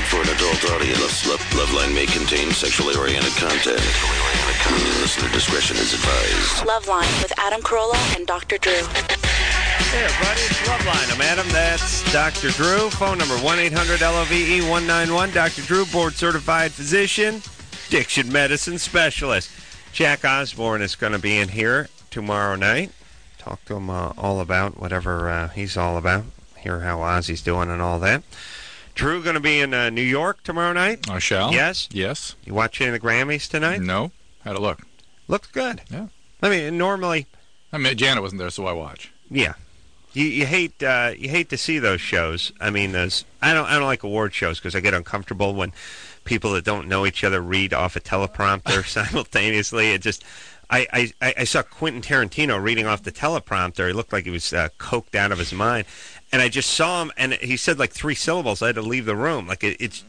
for an adult audience. Loveline may contain sexually oriented content. Listener discretion is advised. Loveline with Adam Carolla and Dr. Drew. Hey, everybody, it's Loveline. I'm Adam. That's Dr. Drew. Phone number 1-800-LOVE-191. Dr. Drew, board-certified physician, addiction medicine specialist. Jack Osborne is going to be in here tomorrow night. Talk to him all about whatever he's all about. Hear how Ozzy's doing and all that. Drew going to be in New York tomorrow night. I shall. Yes? Yes. You watching the Grammys tonight? No. How'd it look? Looks good. Yeah. I mean, normally... I mean, Janet wasn't there, so I watch. Yeah. You hate to see those shows. I mean, I don't like award shows because I get uncomfortable when people that don't know each other read off a teleprompter simultaneously. It just I saw Quentin Tarantino reading off the teleprompter. He looked like he was coked out of his mind, and I just saw him, and he said like 3 syllables. I had to leave the room. Like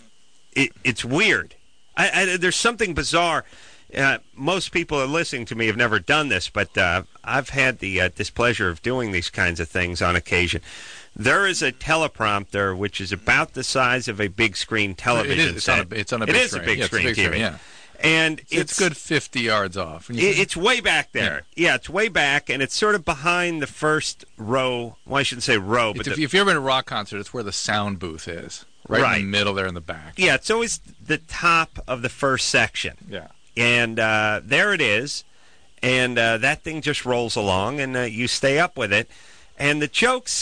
it's weird. There's something bizarre. Most people are listening to me have never done this, but I've had the displeasure of doing these kinds of things on occasion. There is a teleprompter which is about the size of a big screen television set. It's on a big screen. It is a big screen TV. Yeah. And it's good 50 yards off. It's way back there. Yeah, it's way back, and it's sort of behind the first row. Well, I shouldn't say row, but if you've ever been to a rock concert, it's where the sound booth is. Right in the middle there in the back. Yeah, it's always the top of the first section. Yeah. And there it is, and that thing just rolls along, and you stay up with it. And the jokes,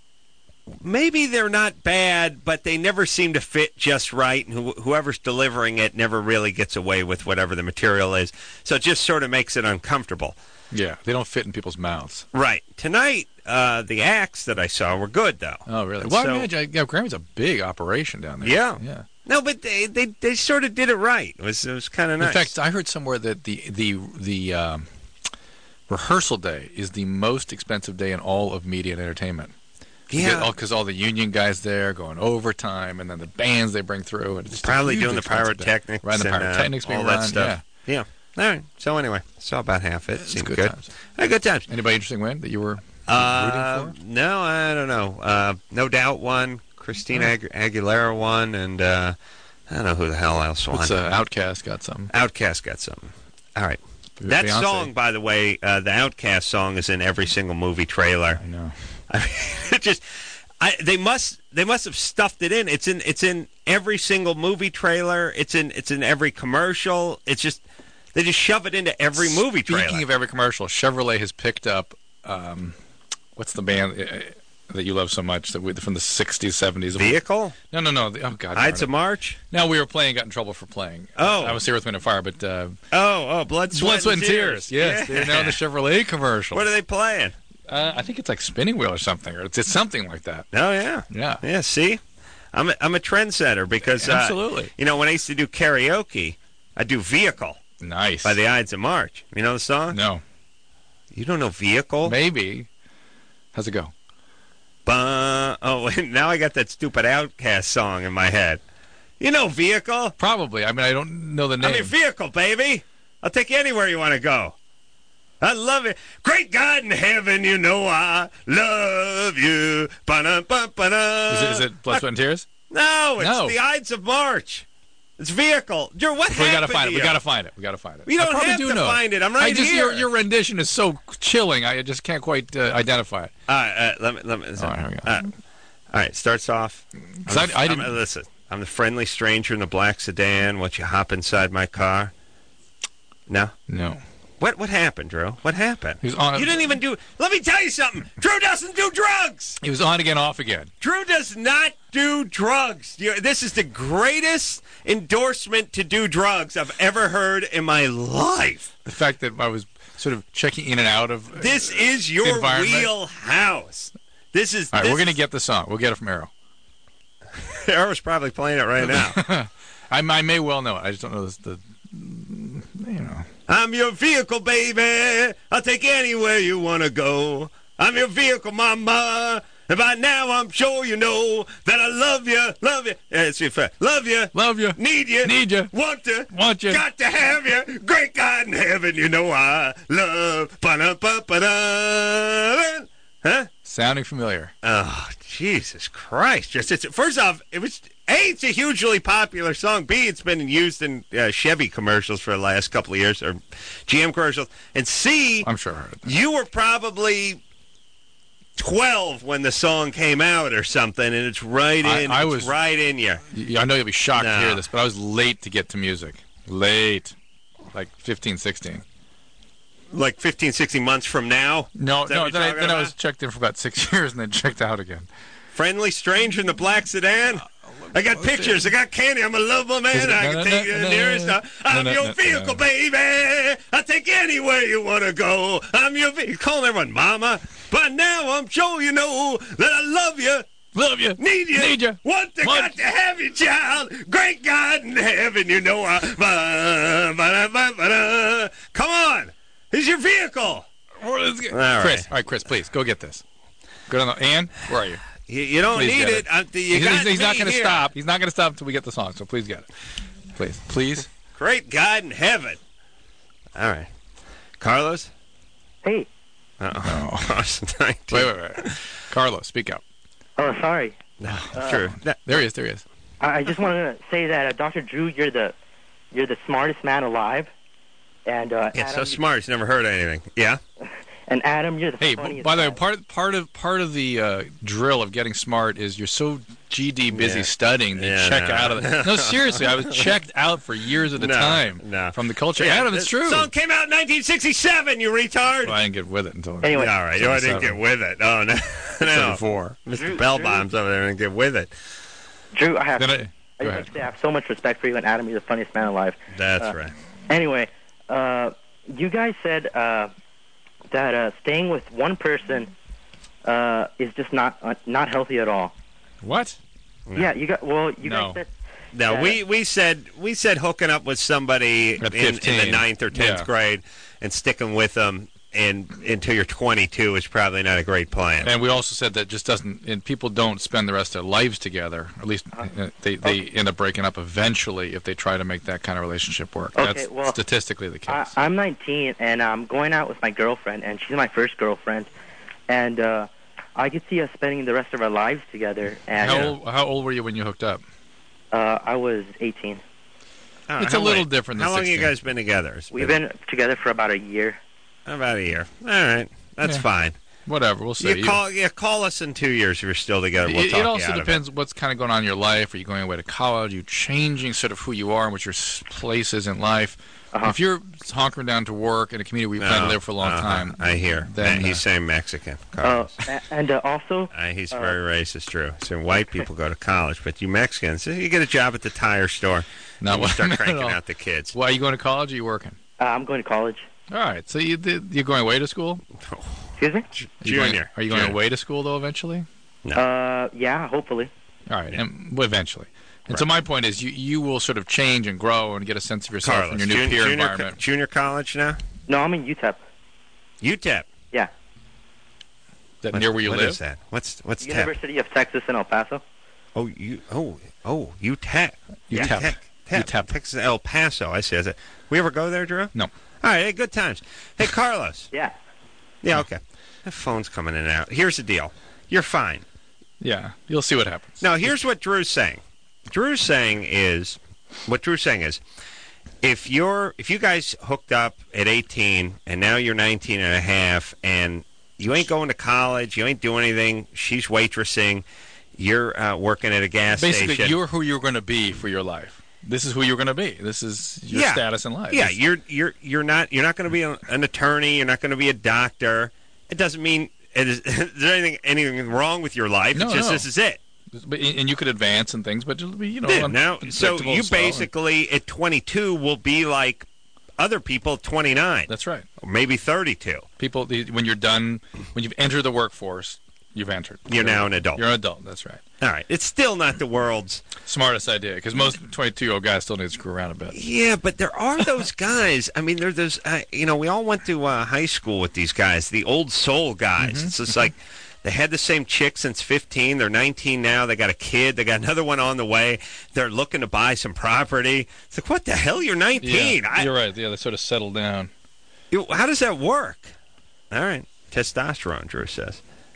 maybe they're not bad, but they never seem to fit just right, and whoever's delivering it never really gets away with whatever the material is. So it just sort of makes it uncomfortable. Yeah, they don't fit in people's mouths. Right. Tonight, the acts that I saw were good, though. Oh, really? Well, I imagine, Grammy's a big operation down there. Yeah. Yeah. No, but they sort of did it right. It was kind of nice. In fact, I heard somewhere that the rehearsal day is the most expensive day in all of media and entertainment. Yeah, because all the union guys there going overtime, and then the bands they bring through, and it's probably doing the pyrotechnics, right? The pyrotechnics being all run, that stuff. Yeah. All right. So anyway, saw about half it. Seemed good. Times. Good times. Anybody interesting win that you were rooting for? No, I don't know. No Doubt won. Christina Aguilera won, and I don't know who the hell else won. Outkast got something. Outkast got something. All right. That Beyonce. song, by the way, the Outkast song is in every single movie trailer. I know. I mean, it just they must have stuffed it in. It's in every single movie trailer. It's in every commercial. It's just they just shove it into every movie trailer. Speaking of every commercial, Chevrolet has picked up what's the band that you love so much from the 60s, 70s? Vehicle? No. Oh, God. Ides of March? No, we were playing, got in trouble for playing. Oh. I was here with Wind and Fire, but... Blood, Sweat, and Tears. Yes, yeah. They're now in the Chevrolet commercial. What are they playing? I think it's like Spinning Wheel or something, or it's something like that. Oh, yeah. Yeah. Yeah, see? I'm a trendsetter because... Absolutely. When I used to do karaoke, I'd do Vehicle. Nice. By the Ides of March. You know the song? No. You don't know Vehicle? Maybe. How's it go? Oh, now I got that stupid Outkast song in my head. You know Vehicle? Probably. I mean, I don't know the name. I mean, Vehicle, baby. I'll take you anywhere you want to go. I love it. Great God in heaven, you know I love you. Ba-da-ba-ba-da. Is it Blood, Sweat, and Tears? No, it's the Ides of March. It's Vehicle. Drew, what happened We gotta find to it. you? We gotta find it. We gotta find it. You don't have to find it. I'm right here. Your rendition is so chilling. I just can't quite identify it. All right, let me. All right, here we go. All right, starts off. I didn't listen. I'm the friendly stranger in the black sedan. Won't you hop inside my car? No. What happened, Drew? What happened? He was on. You didn't even do... Let me tell you something. Drew doesn't do drugs. He was on again, off again. Drew does not do drugs. This is the greatest endorsement to do drugs I've ever heard in my life. The fact that I was sort of checking in and out of this is your wheelhouse. This is... All right, we're going to get the song. We'll get it from Arrow. Arrow's probably playing it right now. I may well know it. I just don't know I'm your vehicle, baby. I'll take you anywhere you want to go. I'm your vehicle, mama. And by now I'm sure you know that I love you. Yeah, it's your fact. Love you. Need you. Want you. Got to have you. Great God in heaven, you know I love. Ba-da-ba-ba-da. Huh? Sounding familiar. Oh, Jesus Christ. First off, it's a hugely popular song. B, it's been used in Chevy commercials for the last couple of years, or GM commercials. And C, I'm sure I heard it. You were probably 12 when the song came out or something, and it's right in. Right in you. I know you'll be shocked to hear this, but I was late to get to music. Late. Like 15, 16. Like 15, 16 months from now? No. Then I was checked in for about 6 years and then checked out again. Friendly stranger in the black sedan? I got pictures. I got candy. I'm a lovable man. I can take you to the nearest. I'm your vehicle, baby. I'll take you anywhere you want to go. I'm your vehicle. Calling everyone mama. But now I'm sure you know that I love you. Love you. Need you. Want to got to have you, child. Great God in heaven, you know I. Come on. Here's your vehicle. All right, Chris, please, go get this. Go down Ann, where are you? You don't need it. He's not going to stop. He's not going to stop until we get the song, so please get it. Please. Great God in heaven. All right. Carlos? Hey. Uh-oh. Wait. Carlos, speak up. Oh, sorry. No, sure. There he is. I just want to say that, Dr. Drew, you're the smartest man alive. And Adam, so smart. He's never heard anything. Yeah? And Adam, you're the funniest. Hey, by the way, part of the drill of getting smart is you're so GD busy studying that you check out of it. No, seriously, I was checked out for years at a time from the culture. Yeah, Adam, it's true. The song came out in 1967, you retard. Well, I didn't get with it until... Anyway. All right, I didn't get with it. Oh, no. 74. Mr. Bellbomb's over there and get with it. Drew, I have so much respect for you, and Adam, you're the funniest man alive. That's right. Anyway, you guys said that staying with one person is just not healthy at all. What? No. Yeah, you guys said. No, we said hooking up with somebody in the 9th or 10th grade and sticking with them until you're 22 is probably not a great plan. And we also said that just doesn't, and people don't spend the rest of their lives together. At least they end up breaking up eventually if they try to make that kind of relationship work. Okay, that's statistically the case. I'm 19 and I'm going out with my girlfriend, and she's my first girlfriend, and I could see us spending the rest of our lives together. And how old were you when you hooked up? I was 18. It's a little different than 16. How long have you guys been together? We've been together for about a year. About a year. All right. That's fine. Whatever. We'll see. Call us in 2 years if you're still together. We'll talk it also depends what's kind of going on in your life. Are you going away to college? Are you changing sort of who you are and what your place is in life? If you're hunkering down to work in a community where you plan to live for a long time. I hear. Then he's saying Mexican. And also... he's very racist, Drew. So white people go to college, but you Mexicans, you get a job at the tire store. You start cranking out the kids. Well, are you going to college or are you working? I'm going to college. All right. So you're going away to school? Excuse me? Junior. Are you going away to school, though, eventually? No. Yeah, hopefully. All right. Eventually. And so my point is you will sort of change and grow and get a sense of yourself in your new peer environment. Junior college now? No, I'm in UTEP. UTEP? Yeah. Is that near where you live? What is that? What's University of Texas in El Paso. UTEP. UTEP. Texas, El Paso. I see. We ever go there, Drew? No. All right, hey, good times. Hey, Carlos. Yeah. Yeah, okay. The phone's coming in and out. Here's the deal. You're fine. Yeah, you'll see what happens. Now, here's what Drew's saying. What Drew's saying is, if you guys hooked up at 18 and now you're 19 and a half and you ain't going to college, you ain't doing anything, she's waitressing, you're working at a gas station. Basically, you're who you're going to be for your life. This is who you're going to be. This is your status in life. Yeah, you're not going to be an attorney. You're not going to be a doctor. It doesn't mean is there anything wrong with your life. No, it's just this is it. And you could advance and things, but it'll be now. So you basically at 22 will be like other people at 29. That's right. Or maybe 32. People when you're done, when you've entered the workforce. You've entered. You're now an adult. You're an adult. That's right. All right. It's still not the world's smartest idea because most 22-year-old guys still need to screw around a bit. Yeah, but there are those guys. I mean, there's those. We all went to high school with these guys, the old soul guys. Mm-hmm. It's just like they had the same chick since 15. They're 19 now. They got a kid. They got another one on the way. They're looking to buy some property. It's like, what the hell? You're 19. Yeah, you're right. Yeah, they sort of settled down. How does that work? All right. Testosterone, Drew says.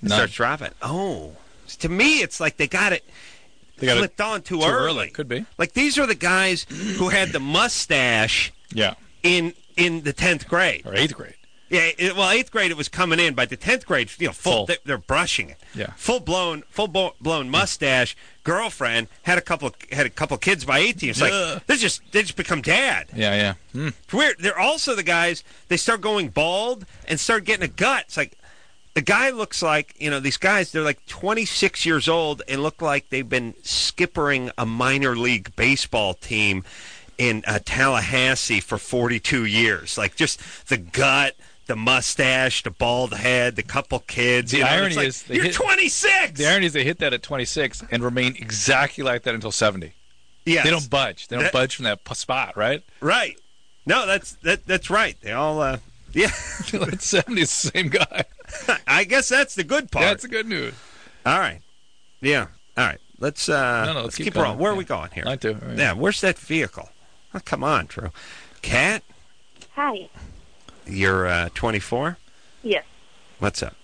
It starts dropping. Oh. To me, it's like they got it flipped on too early. Could be. Like, these are the guys who had the mustache in the 10th grade. Or 8th grade. Yeah, 8th grade it was coming in. By the 10th grade, full. They're brushing it. Yeah. Full blown mustache. Girlfriend had a couple kids by 18. It's like they just become dad. Yeah. It's weird. They're also the guys. They start going bald and start getting a gut. It's like the guy looks like these guys. They're like 26 years old and look like they've been skippering a minor league baseball team in Tallahassee for 42 years. Like just the gut. The mustache, the bald head, the couple kids. The irony is... You're 26! The irony is they hit that at 26 and remain exactly like that until 70. Yes. They don't budge. They don't budge from that spot, right? Right. No, that's right. They all, yeah. At 70 is the same guy. I guess that's the good part. That's the good news. All right. Yeah. All right. Let's keep rolling. Where are we going here? Line 2. Right. Yeah, where's that vehicle? Oh, come on, Drew. Kat? Hi. You're 24? Yes. What's up?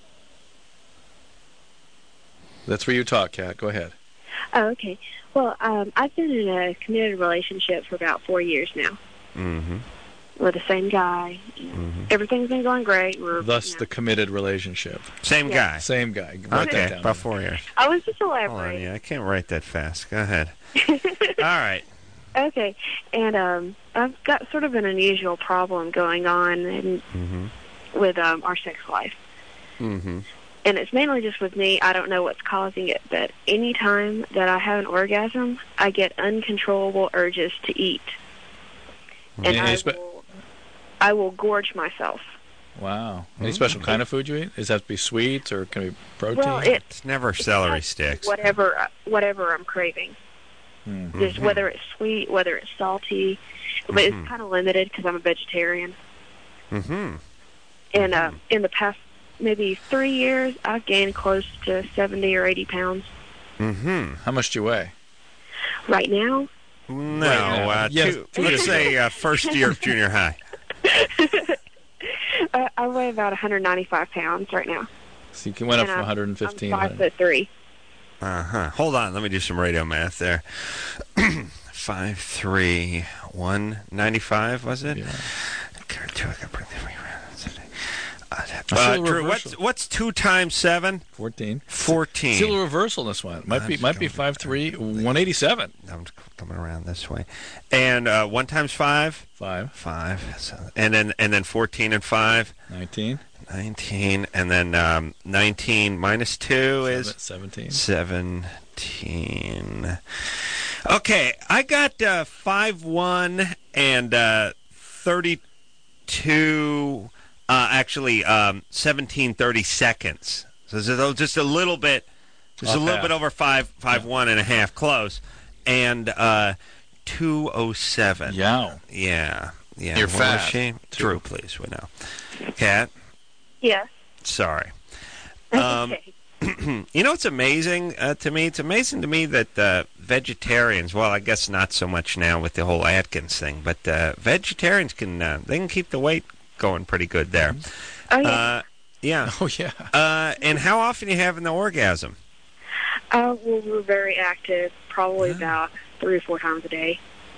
That's where you talk, Kat. Go ahead. Oh, okay. Well, I've been in a committed relationship for about 4 years now. Mm-hmm. With the same guy. Mm-hmm. Everything's been going great. Thus the committed relationship. Same guy. Same guy. Write that down. About 4 years. I was just Hold elaborating. on, yeah, I can't write that fast. Go ahead. All right. Okay, and I've got sort of an unusual problem going on with our sex life. Mm-hmm. And it's mainly just with me. I don't know what's causing it, but any time that I have an orgasm, I get uncontrollable urges to eat. And I will gorge myself. Wow. Any special kind of food you eat? Does it have to be sweets or can it be protein? Well, it's never celery sticks. Whatever I'm craving. Mm-hmm. Just whether it's sweet, whether it's salty, but it's kind of limited because I'm a vegetarian. Mm-hmm. And in the past maybe 3 years, I've gained close to 70 or 80 pounds. Mm-hmm. How much do you weigh? Right now? No, let's say first year of junior high. I weigh about 195 pounds right now. So you went up from 115. I'm 5'3". Hold on, let me do some radio math there. 5'3", 195 was it? Yeah. Drew, what's 2 times 7? 14. 14. Still a reversal in this one. Might be 5'3", 187. I'm coming around this way. And 1 times 5? 5. 5. So, and then 14 and 5? 19. 19, and then 19 minus 2 is 17. 17. Okay, I got 5'1" and 32. Actually, 17:30 seconds. So just a little bit, just a little bit over 5'1" and a half, close, and 2:07. Yeah. Yeah. You're fast. Drew, please. We know. Kat. Yeah. Sorry. Okay. It's amazing to me? It's amazing to me that vegetarians, well, I guess not so much now with the whole Atkins thing, but vegetarians can keep the weight going pretty good there. Oh, yeah. Yeah. Oh, yeah. And how often are you having the orgasm? Well, we're very active, probably about 3 or 4 times a day.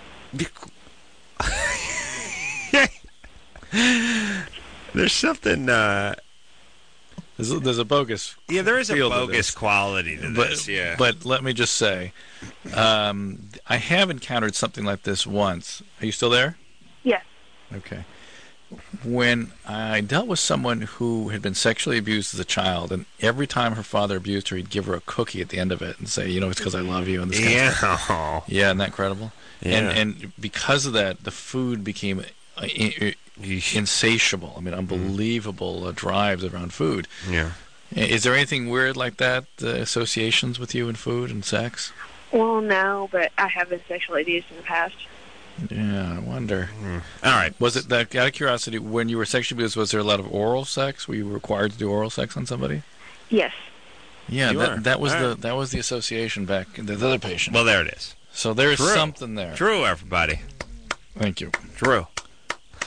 There's something... There's a bogus... Yeah, there is a bogus quality to this, yeah. But let me just say, I have encountered something like this once. Are you still there? Yes. Okay. When I dealt with someone who had been sexually abused as a child, and every time her father abused her, he'd give her a cookie at the end of it and say, it's because I love you. And this kind of stuff. Yeah, isn't that incredible? Yeah. And because of that, the food became... insatiable. I mean, unbelievable drives around food. Yeah. Is there anything weird like that, associations with you and food and sex? Well, no, but I have been sexually abused in the past. Yeah, I wonder. All right. Was it that, out of curiosity, when you were sexually abused, was there a lot of oral sex? Were you required to do oral sex on somebody? Yes. Yeah, that was the association back in the other patient. Well, there it is. So there's something there. Drew, everybody. Thank you. Drew.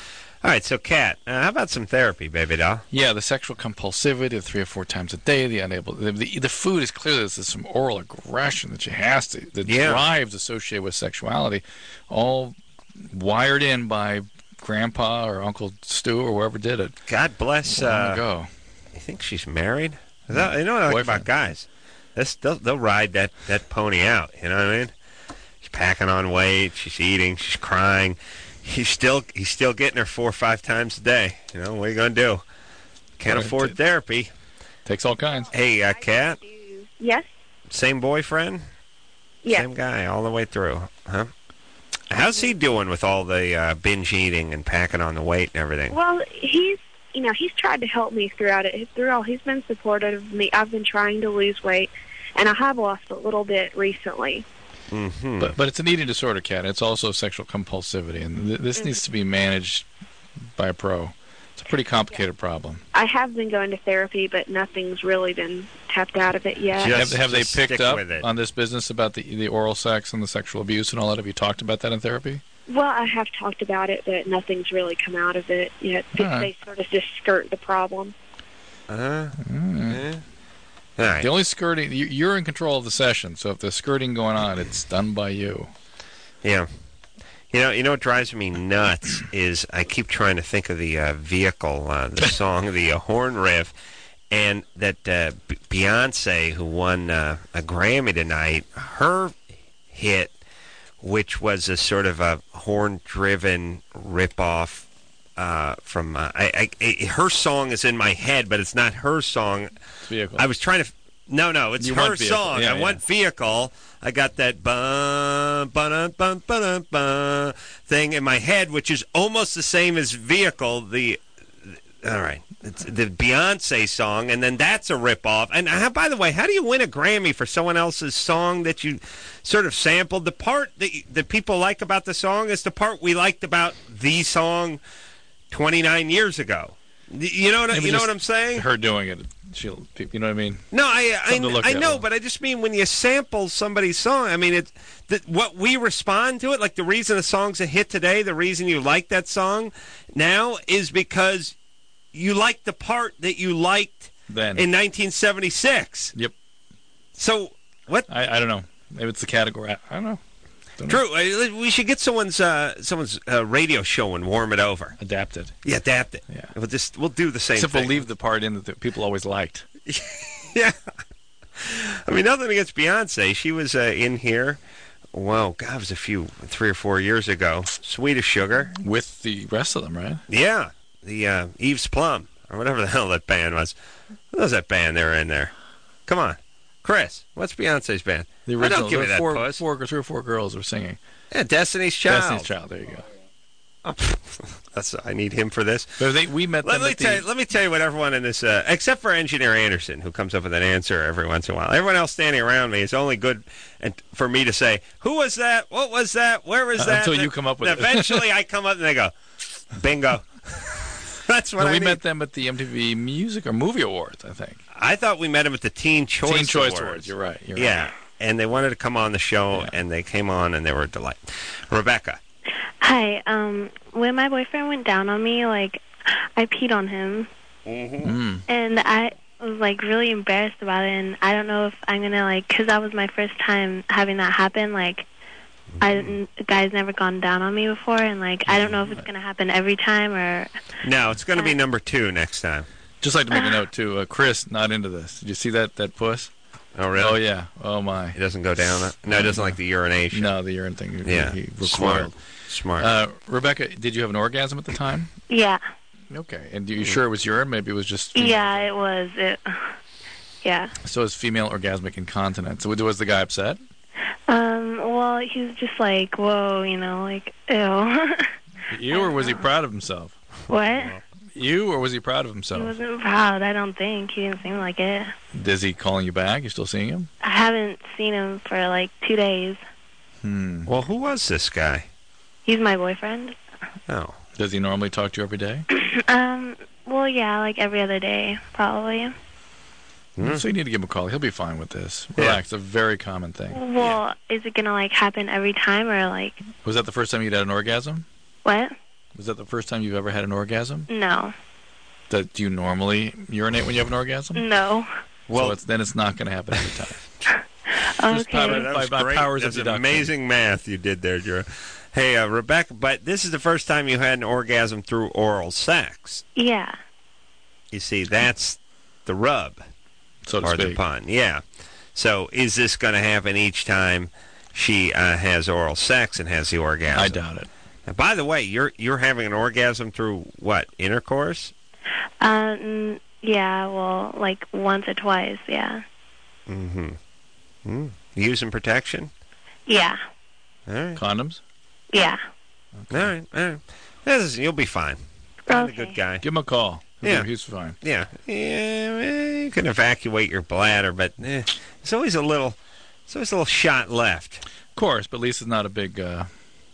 All right, so Kat, how about some therapy, baby doll? Yeah, the sexual compulsivity of 3 or 4 times a day, the food is clearly there's some oral aggression that she has to, the drives associated with sexuality, all wired in by Grandpa or Uncle Stu or whoever did it. God bless. Go. You think she's married? You know what I like about guys? They'll ride that pony out. You know what I mean? She's packing on weight. She's eating. She's crying. He's still getting her 4 or 5 times a day. You know, what are you going to do? Can't afford therapy. Takes all kinds. Hey, Kat? Yes? Same boyfriend? Yes. Same guy all the way through, huh? How's he doing with all the binge eating and packing on the weight and everything? Well, he's tried to help me throughout it. He's been supportive of me. I've been trying to lose weight, and I have lost a little bit recently. Mm-hmm. But it's an eating disorder, Kat. It's also sexual compulsivity, and this needs to be managed by a pro. It's a pretty complicated problem. I have been going to therapy, but nothing's really been tapped out of it yet. Have they picked up on this business about the oral sex and the sexual abuse and all that? Have you talked about that in therapy? Well, I have talked about it, but nothing's really come out of it yet. They sort of just skirt the problem. All right. The only skirting, you're in control of the session, so if there's skirting going on, it's done by you. Yeah. You know what drives me nuts is I keep trying to think of the vehicle, the song, the horn riff, and that Beyonce, who won a Grammy tonight, her hit, which was a sort of a horn-driven ripoff from her song is in my head, but it's not her song. Vehicle. I was trying to. No, it's her song. I want vehicle. I got that thing in my head, which is almost the same as vehicle. All right, it's the Beyonce song, and then that's a ripoff. And by the way, how do you win a Grammy for someone else's song that you sort of sampled? The part that people like about the song is the part we liked about the song 29 years ago. You know what I'm saying? Her doing it. You know what I mean? No, I know, but I just mean when you sample somebody's song, I mean, what we respond to it, like the reason the song's a hit today, the reason you like that song now is because you like the part that you liked then in 1976. Yep. So, what? I don't know. Maybe it's the category. I don't know. True. We should get someone's radio show and warm it over. Adapt it. Yeah, adapt it. Yeah. We'll do the same Except thing. we'll leave the part in that people always liked. Yeah. I mean, nothing against Beyonce. She was in here. Whoa, God, it was 3 or 4 years ago. Sweet as Sugar. With the rest of them, right? Yeah. The Eve's Plum, or whatever the hell that band was. What was that band they were in there? Come on. Chris, what's Beyonce's band? The original. Don't give me that puss. 3 or 4 girls were singing. Yeah, Destiny's Child. Destiny's Child, there you go. I need him for this. But we met them let me tell you what everyone in this, except for Engineer Anderson, who comes up with an answer every once in a while. Everyone else standing around me is only good for me to say, who was that? What was that? Where was that? Until you come up with it. Eventually I come up and they go, bingo. That's what we met them at the MTV Music or Movie Awards, I think. I thought we met them at the Teen Choice Awards. You're right. Yeah, and they wanted to come on the show, and they came on, and they were a delight. Rebecca. Hi. When my boyfriend went down on me, I peed on him. Mm-hmm. And I was, really embarrassed about it, and I don't know if I'm going to, because that was my first time having that happen, a guy's never gone down on me before, and, I don't know if it's going to happen every time or... No, it's going to be number 2 next time. Just like to make a note, too. Chris, not into this. Did you see that puss? Oh, really? Oh, yeah. Oh, my. He doesn't go down? No, he doesn't like the urination. No, the urine thing. Yeah. He recoiled. Smart. Rebecca, did you have an orgasm at the time? Yeah. Okay. And are you sure it was urine? Maybe it was just... Yeah, it was. Yeah. So it's female orgasmic incontinence. So was the guy upset? Well, he was just whoa, ew. You, or was he proud of himself? What? You, or was he proud of himself? He wasn't proud, I don't think. He didn't seem like it. Is he calling you back? You still seeing him? I haven't seen him for 2 days. Well, who was this guy? He's my boyfriend. Oh. Does he normally talk to you every day? Well, yeah, every other day, probably. So you need to give him a call. He'll be fine with this. Relax. It's a very common thing. Well, is it going to, happen every time, or, Was that the first time you'd had an orgasm? What? Was that the first time you've ever had an orgasm? No. Do you normally urinate when you have an orgasm? No. Well, then it's not going to happen every time. Okay. That was great. Powers of That's deduction. amazing math you did there, Drew. Hey, Rebecca, but this is the first time you had an orgasm through oral sex. Yeah. You see, that's the rub. So to or speak. the pun, yeah. So is this going to happen each time she has oral sex and has the orgasm? I doubt it. Now, by the way, you're having an orgasm through what, intercourse? Yeah, well, like once or twice, yeah. Using protection? Yeah. All right. Condoms? Yeah. All right. You'll be fine. Find a Okay. good guy. Give him a call. Yeah. He's fine. Yeah, you can evacuate your bladder, but there's always a little shot left. Of course, but at least it's not a big load.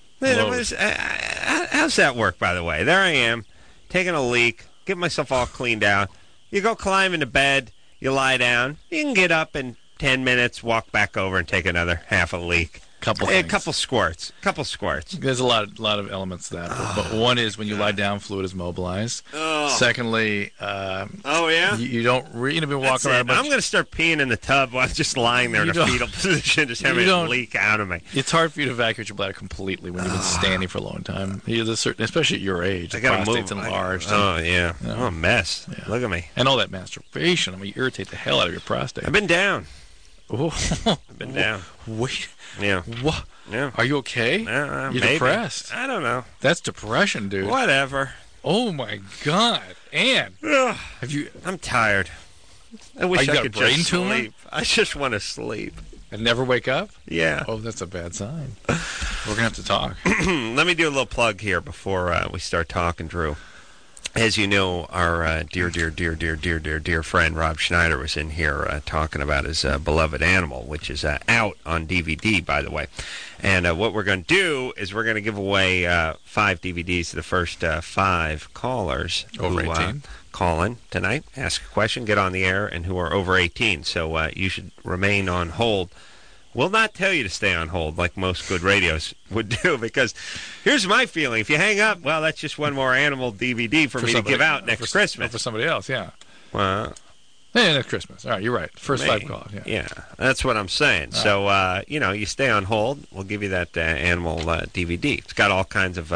How's that work, by the way? There I am, taking a leak, getting myself all cleaned out. You go climb into bed, you lie down, you can get up in 10 minutes, walk back over and take another half a leak. A couple squirts. There's a lot of elements to that. But one is when you lie down, fluid is mobilized. Secondly, you don't really be walking around. I'm going to start peeing in the tub while I'm just lying there in a fetal position, just having it leak out of me. It's hard for you to evacuate your bladder completely when you've been standing for a long time. Especially at your age. I got to move. Prostate's enlarged. Oh, yeah. You know. Oh, a mess. Yeah. Look at me. And all that masturbation. I mean, you irritate the hell out of your prostate. I've been down. I've been down. Wait. Yeah. What? Yeah. Are you okay? You're You're depressed. I don't know. That's depression, dude. Whatever. Oh my God, Ann. Have you? I'm tired. I wish I could just sleep. I just want to sleep and never wake up. Yeah. Oh, that's a bad sign. We're gonna have to talk. Let me do a little plug here before we start talking, Drew. As you know, our dear friend Rob Schneider was in here talking about his beloved Animal, which is out on DVD, by the way. And what we're going to do is we're going to give away 5 DVDs to the first 5 callers over who 18. Call in tonight, ask a question, get on the air, and who are over 18. So you should remain on hold. We'll not tell you to stay on hold like most good radios would do, because here's my feeling. If you hang up, well, that's just one more Animal DVD for me to give out next Christmas. For somebody else, yeah. Well, yeah, next Christmas. All right, you're right. First 5 calls, yeah. Yeah, that's what I'm saying. So, you stay on hold. We'll give you that Animal DVD. It's got all kinds of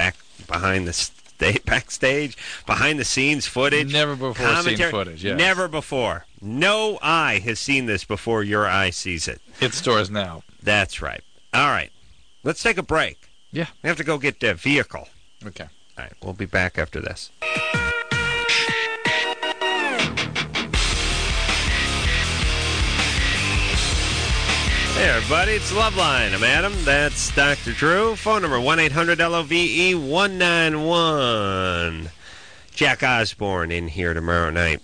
backstage, behind-the-scenes footage. Never before seen footage, yes. Never before. No eye has seen this before your eye sees it. It stores now. That's right. All right. Let's take a break. Yeah. We have to go get the vehicle. Okay. All right. We'll be back after this. Hey, everybody. It's Loveline. I'm Adam. That's Dr. Drew. Phone number 1-800-LOVE-191. Jack Osborne in here tomorrow night.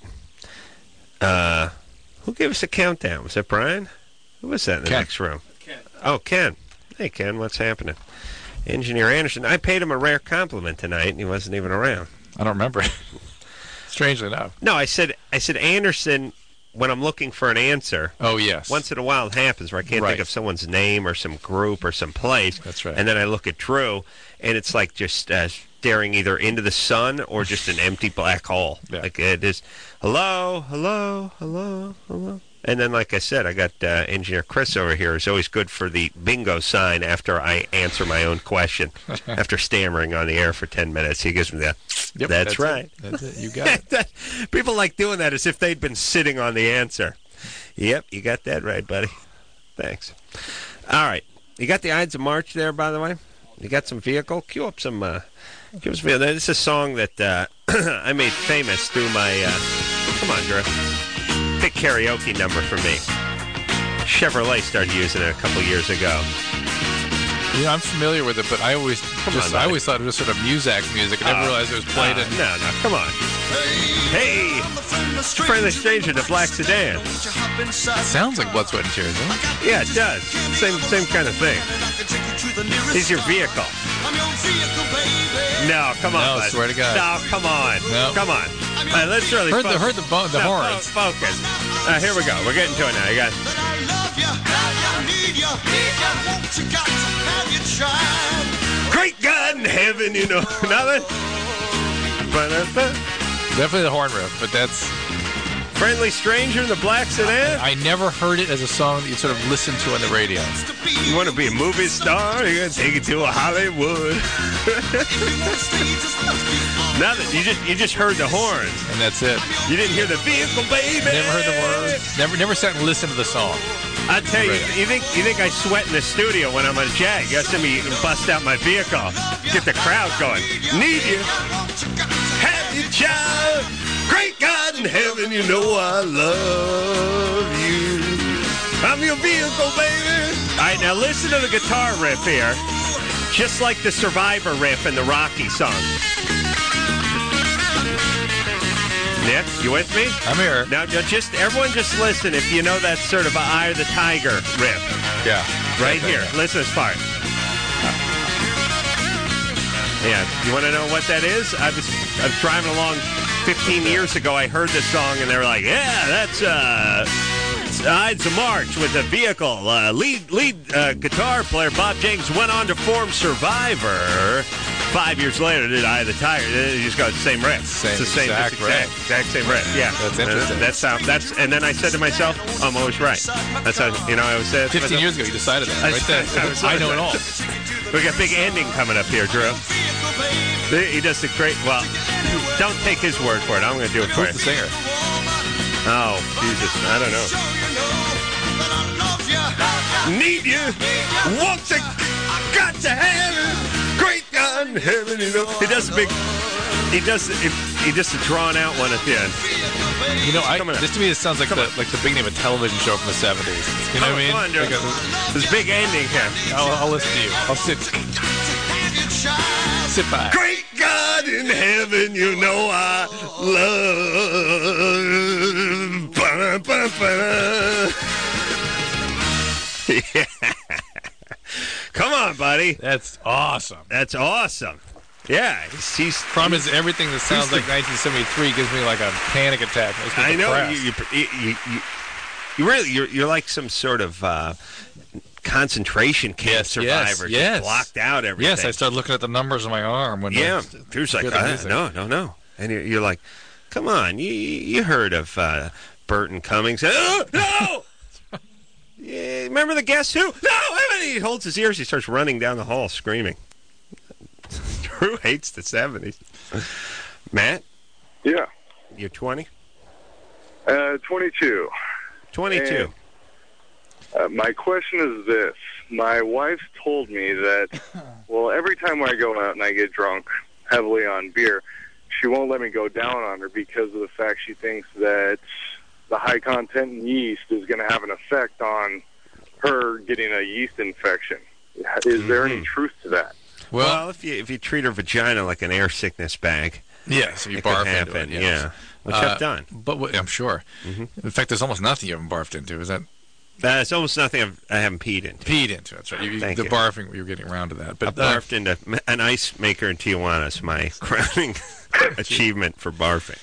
Who gave us a countdown? Was that Brian? Who was that in the next room? Ken. Oh, Ken. Hey, Ken, what's happening? Engineer Anderson. I paid him a rare compliment tonight, and he wasn't even around. I don't remember it. Strangely enough. No, I said Anderson when I'm looking for an answer. Oh, yes. Once in a while it happens where I can't think of someone's name or some group or some place. That's right. And then I look at Drew, and it's like just staring either into the sun or just an empty black hole. Yeah. Like it is, hello. And then, like I said, I got Engineer Chris over here, who's always good for the bingo sign after I answer my own question. After stammering on the air for 10 minutes, he gives me that. Yep, that's right. That's it. You got it. People like doing that as if they'd been sitting on the answer. Yep, you got that right, buddy. Thanks. All right. You got the Ides of March there, by the way? You got some vehicle? Cue up some... This is a song that I made famous through my... come on, Drew. Pick karaoke number for me. Chevrolet started using it a couple years ago. Yeah, I'm familiar with it, but I always thought it was sort of Muzak music. I never realized it was played in... No, come on. Hey! Friendly Stranger, the Black Sedan. It sounds like Blood, Sweat, and Tears, doesn't it? Yeah, it does. Same kind of thing. Is your vehicle. No, come on, bud. Swear to God. No, come on. No. Come on. All right, let's really focus. Heard the horns. Focus. Here we go. We're getting to it now. You got... Great God in heaven, heaven, you know. Nothing? Definitely the horn riff, but that's... Friendly Stranger in the Black Sedan? I never heard it as a song that you sort of listen to on the radio. You want to be a movie star? You're going to take it to a Hollywood. Nothing. You just heard the horns. And that's it. You didn't hear the vehicle, baby. Never heard the words. Never sat and listened to the song. I tell you, you think I sweat in the studio when I'm on a Jag? You got somebody bust out my vehicle, get the crowd going. Need you, have you, child? Great God in heaven, you know I love you. I'm your vehicle, baby. All right, now listen to the guitar riff here, just like the Survivor riff in the Rocky song. Nick, you with me? I'm here. Now, everyone just listen if you know that sort of Eye of the Tiger riff. Yeah. Right here. Listen to this part. Yeah. You want to know what that is? I was driving along 15 years ago. I heard this song, and they were like, yeah, that's Ides of March with the vehicle. Lead guitar player Bob Jenkins went on to form Survivor. 5 years later, did Eye of the Tiger? You just got the same riff. It's the same exact same riff. Yeah, that's interesting. And then I said to myself, I'm always right. That's how I always said. 15 years ago, you decided that. Right there. I know it all. We got a big ending coming up here, Drew. He does the great. Well, don't take his word for it. I'm going to do it for you. Who's the singer? Oh, Jesus, I don't know. Need you, want to, got to have it. Great God in heaven, you know. He does a drawn out one at the end. You know, this to me this sounds like the beginning of a television show from the 70s. You know what I mean? This big ending here. I'll listen to you. I'll sit back. Great God in heaven, you know I love. Ba-da-ba-ba-da. Yeah. Come on, buddy. That's awesome. That's awesome. Yeah. Problem is, everything that sounds like 1973 gives me like a panic attack. I know. You're like some sort of concentration camp survivor. Yes. Blocked out everything. Yes, I started looking at the numbers on my arm. Drew's like, no. And you're like, come on. You heard of Burton Cummings. Oh, no! Yeah, remember the Guess Who? No! He holds his ears. He starts running down the hall screaming. Drew hates the 70s. Matt? Yeah. You're 20? 22. 22. And, my question is this. My wife told me that, well, every time I go out and I get drunk heavily on beer, she won't let me go down on her because of the fact she thinks that the high content in yeast is going to have an effect on her getting a yeast infection. Is there any truth to that? Well, if you treat her vagina like an air sickness bag, yes, if you barf into it, yeah, which I've done. But I'm sure. In fact, there's almost nothing you haven't barfed into. Is that? It's almost nothing I haven't peed into. That's right. The barfing, you're getting around to that. But I barfed into an ice maker in Tijuana. Is my crowning achievement for barfing.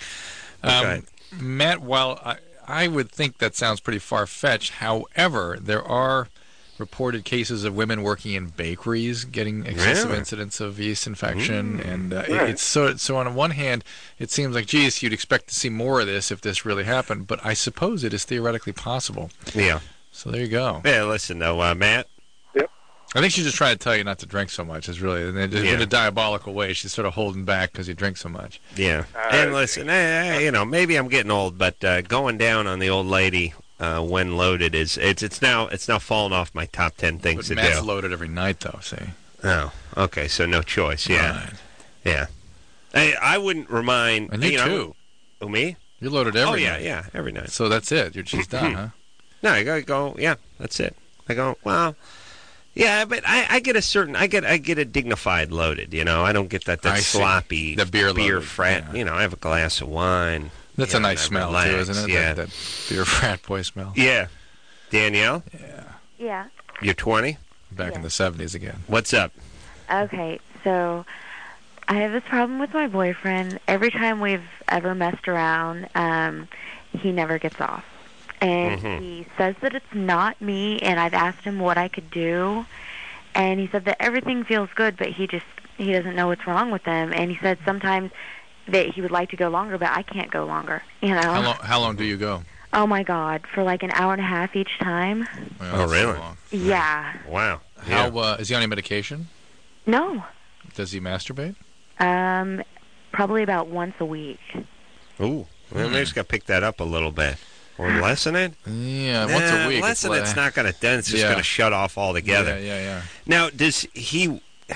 Matt, while I would think that sounds pretty far-fetched, however, there are reported cases of women working in bakeries getting excessive incidents of yeast infection, and it's so on one hand, it seems like, geez, you'd expect to see more of this if this really happened, but I suppose it is theoretically possible. Yeah. So there you go. Yeah, listen, though, Matt. Yep. I think she's just trying to tell you not to drink so much. Is really in a diabolical way. She's sort of holding back because you drink so much. Yeah. And listen, maybe I'm getting old, but going down on the old lady when loaded it's now fallen off my top 10 things to do. Matt's loaded every night, though. See. Oh, okay. So no choice. Yeah. Right. Yeah. I wouldn't remind. And you too. Oh, me? You're loaded every night. Yeah, every night. So that's it. She's done, huh? No, I gotta go. Yeah, that's it. I go. Well, yeah, but I get a dignified loaded. You know, I don't get that sloppy the beer frat. Yeah. You know, I have a glass of wine. That's a nice smell too, isn't it? Yeah, that beer frat boy smell. Yeah, Danielle. Yeah. You're 20. Back in the 70s again. What's up? Okay, so I have this problem with my boyfriend. Every time we've ever messed around, he never gets off. And he says that it's not me, and I've asked him what I could do, and he said that everything feels good, but he just he doesn't know what's wrong with them. And he said sometimes that he would like to go longer, but I can't go longer. You know. How long do you go? Oh my God, for like an hour and a half each time. Oh, really? So yeah. Wow. How is he on any medication? No. Does he masturbate? Probably about once a week. Ooh. Well, maybe just got to pick that up a little bit. Or lessen it? Yeah, once a week. Lessen it's not going to, then it's just going to shut off altogether. Yeah. Now, does he,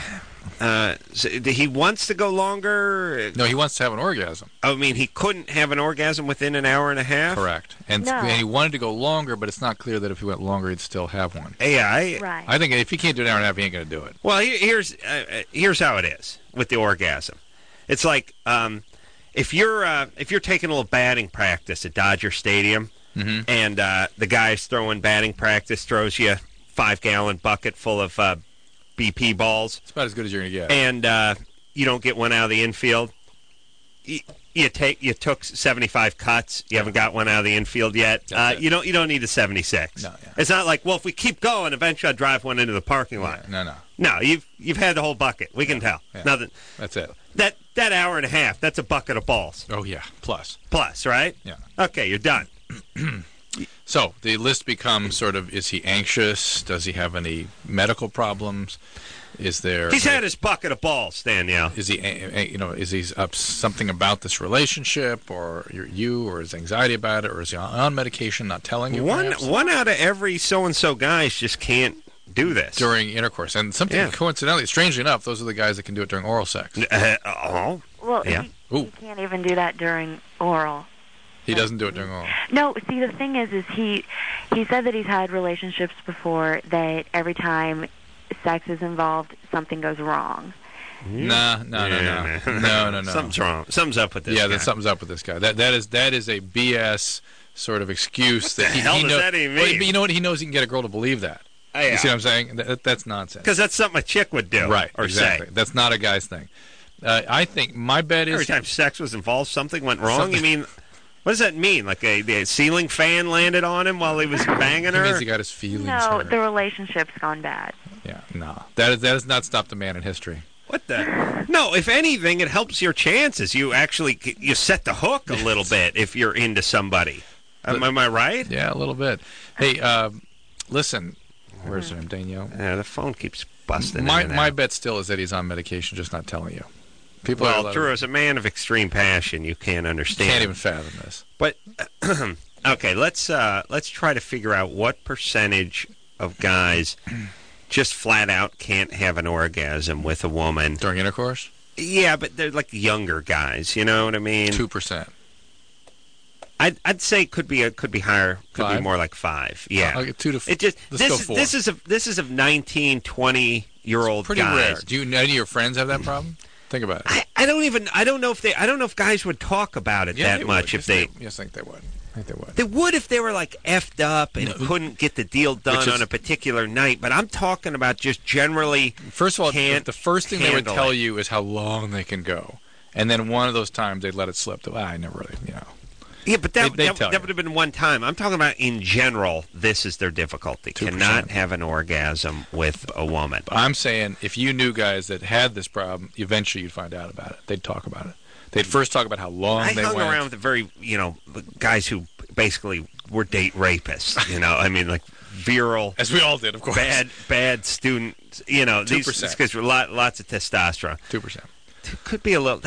he wants to go longer? No, he wants to have an orgasm. I mean, he couldn't have an orgasm within an hour and a half? Correct. And he wanted to go longer, but it's not clear that if he went longer, he'd still have one. Yeah, I think if he can't do an hour and a half, he ain't going to do it. Well, here's how it is with the orgasm. It's like if you're taking a little batting practice at Dodger Stadium, and the guy's throwing batting practice, throws you a 5-gallon bucket full of BP balls. It's about as good as you're going to get. And you don't get one out of the infield. You took 75 cuts. You haven't got one out of the infield yet. You don't need a 76. No, It's not like, well, if we keep going, eventually I'll drive one into the parking lot. No, you've had the whole bucket. We can tell. Nothing. That's it. That hour and a half, that's a bucket of balls. Oh, yeah. Plus, right? Yeah. Okay, you're done. So the list becomes sort of, is he anxious? Does he have any medical problems? Is there? He's had his bucket of balls, Danielle. Is he, is he up something about this relationship, or or his anxiety about it, or is he on medication, not telling you? One out of every so-and-so guys just can't do this during intercourse, and something coincidentally, strangely enough, those are the guys that can do it during oral sex. Well, he can't even do that during oral. He doesn't do it during oral. No, see, the thing is he said that he's had relationships before that every time sex is involved, something goes wrong. No. Something's wrong. Something's up with this guy. Yeah, something's up with this guy. That is a BS sort of excuse. What the hell does that even mean? But you know what? He knows he can get a girl to believe that. You see what I'm saying? That's nonsense. Because that's something a chick would do. Right, or exactly. say. That's not a guy's thing. I think my bet is... Every time sex was involved, something went wrong? You mean... What does that mean? Like the ceiling fan landed on him while he was banging her? He means he got his feelings hurt. The relationship's gone bad. Yeah, no. That has not stopped a man in history. What the? No, if anything, it helps your chances. You set the hook a little bit if you're into somebody. Am I right? Yeah, a little bit. Hey, listen... Where's her name, Danielle? Yeah, the phone keeps busting. My bet still is that he's on medication, just not telling you. Drew, as a man of extreme passion, you can't understand. Can't even fathom this. But okay, let's try to figure out what percentage of guys just flat out can't have an orgasm with a woman during intercourse. Yeah, but they're like younger guys. You know what I mean? 2%. I'd say it could be higher. Could be more like 5. Yeah. I'll get 2 to 4. This is of 19, 20-year-old pretty guys. Rare. Do any of your friends have that problem? Think about it. I don't know if guys would talk about it that much if they. Yes, I think they would. They would if they were like effed up and couldn't get the deal done on a particular night. But I'm talking about just generally. First of all, the first thing they would tell you is how long they can go, and then one of those times they'd let it slip. I never really, Yeah, but that would have been one time. I'm talking about in general, this is their difficulty. 2%. Cannot have an orgasm with a woman. I'm saying if you knew guys that had this problem, eventually you'd find out about it. They'd talk about it. They'd first talk about how long they went. I hung around with the very, guys who basically were date rapists. I mean, like virile. As we all did, of course. Bad students. 2%. These guys were lots of testosterone. 2%. Could be a little.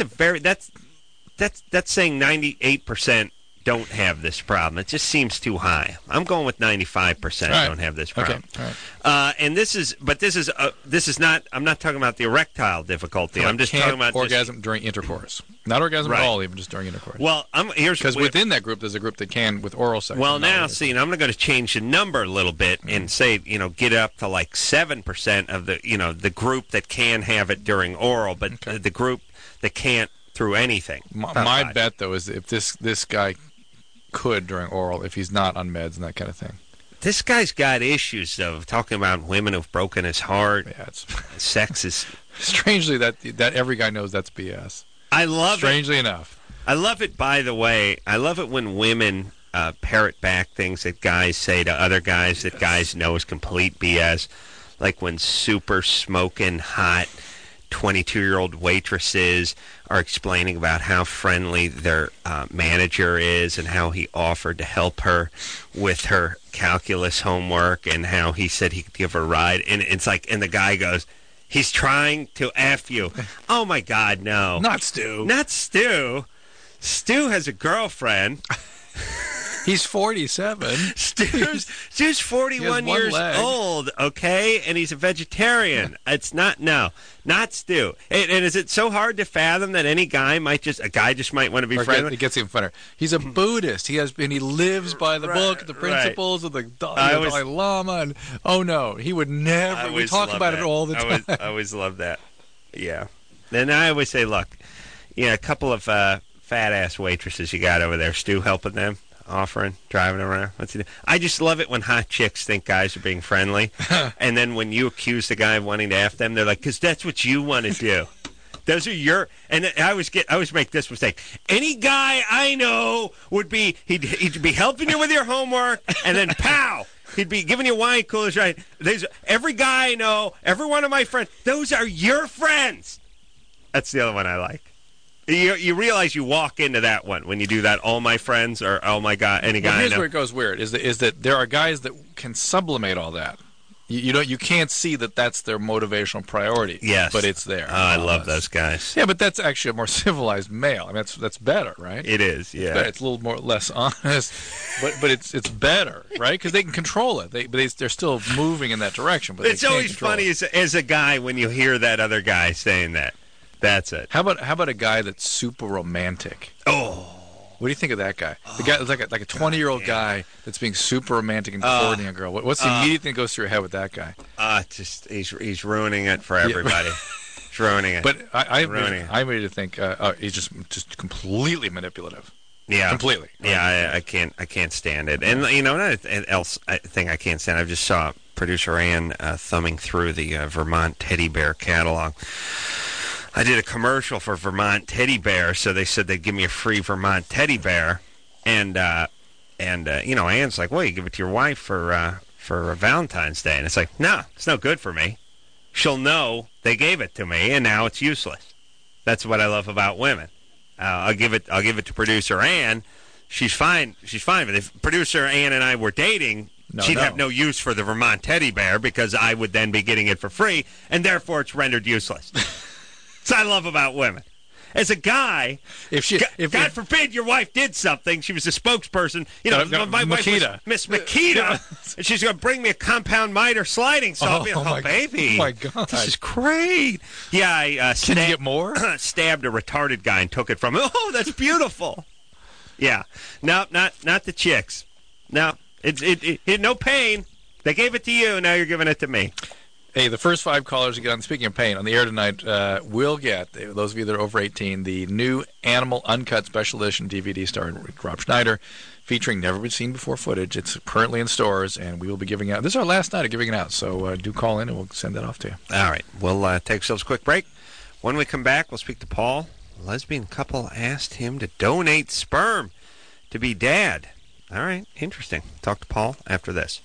That's saying 98% don't have this problem. It just seems too high. I'm going with 95% don't have this problem. Okay. All right. And this is not. I'm not talking about the erectile difficulty. I'm just talking about orgasm during intercourse. Not orgasm at all, even just during intercourse. Well, because within that group, there's a group that can with oral sex. Well, now see, I'm going to change the number a little bit and say, get up to like 7% of the group that can have it during oral, but the group that can't through anything. My bet though is if this guy could during oral, if he's not on meds and that kind of thing. This guy's got issues though. Talking about women who've broken his heart. Yeah, sex is strangely that every guy knows that's BS. I love strangely enough. I love it. By the way, I love it when women parrot back things that guys say to other guys that guys know is complete BS. Like when super smoking hot 22-year-old waitresses are explaining about how friendly their manager is and how he offered to help her with her calculus homework and how he said he could give her a ride. And it's like, and the guy goes, he's trying to F you. Oh, my God, no. Not Stu. Not Stu. Stu has a girlfriend. He's 47. Stu's 41 years old, okay? And he's a vegetarian. It's not Stu. And is it so hard to fathom that a guy just might want to be friendly? It gets even funnier. He's a Buddhist. He lives by the book, the principles of the Dalai Lama. And oh no, he would never. We talk about it all the time. I always love that. Yeah. And I always say, look, a couple of fat ass waitresses you got over there, Stu, helping them. Offering, driving around. What's he do? I just love it when hot chicks think guys are being friendly, and then when you accuse the guy of wanting to F them, they're like, "Because that's what you want to do." Those are your. And I always make this mistake. Any guy I know would be he'd be helping you with your homework, and then pow, he'd be giving you wine coolers. Right? Every guy I know, every one of my friends. Those are your friends. That's the other one I like. You realize you walk into that one when you do that. All my friends or oh my God, any guy. Here's where it goes weird: is that there are guys that can sublimate all that. You can't see that that's their motivational priority. Yes, but it's there. Oh, I love those guys. Yeah, but that's actually a more civilized male. I mean, that's better, right? It is. Yeah, it's a little less honest, but it's better, right? Because they can control it. They're still moving in that direction. But it's always funny as a guy when you hear that other guy saying that. That's it. How about a guy that's super romantic? Oh, what do you think of that guy? The guy like a 20-year-old guy that's being super romantic and courting a girl. What's the immediate thing that goes through your head with that guy? He's ruining it for everybody. He's ruining it. But I'm ready to think he's just completely manipulative. Yeah, completely. Right? Yeah, I can't stand it. And another thing I can't stand. I just saw producer Ann thumbing through the Vermont teddy bear catalog. I did a commercial for Vermont Teddy Bear, so they said they'd give me a free Vermont Teddy Bear, and Ann's like, well, you give it to your wife for Valentine's Day, and it's like, no, it's no good for me. She'll know they gave it to me, and now it's useless. That's what I love about women. I'll give it to producer Ann. She's fine. But if producer Ann and I were dating, she'd have no use for the Vermont Teddy Bear because I would then be getting it for free, and therefore it's rendered useless. That's what I love about women. As a guy, God forbid your wife did something, she was a spokesperson. My wife was Miss Makita, and she's going to bring me a compound miter sliding saw. Baby. Oh, my God. This is great. Yeah, I can you get more? Stabbed a retarded guy and took it from him. Oh, that's beautiful. Yeah. No, not the chicks. No, it no pain. They gave it to you, now you're giving it to me. Hey, the first 5 callers who get on, speaking of pain, on the air tonight will get, those of you that are over 18, the new Animal Uncut Special Edition DVD starring Rob Schneider, featuring never-been-seen-before footage. It's currently in stores, and we will be giving it out. This is our last night of giving it out, so do call in, and we'll send that off to you. All right. We'll take ourselves a quick break. When we come back, we'll speak to Paul. A lesbian couple asked him to donate sperm to be dad. All right. Interesting. Talk to Paul after this.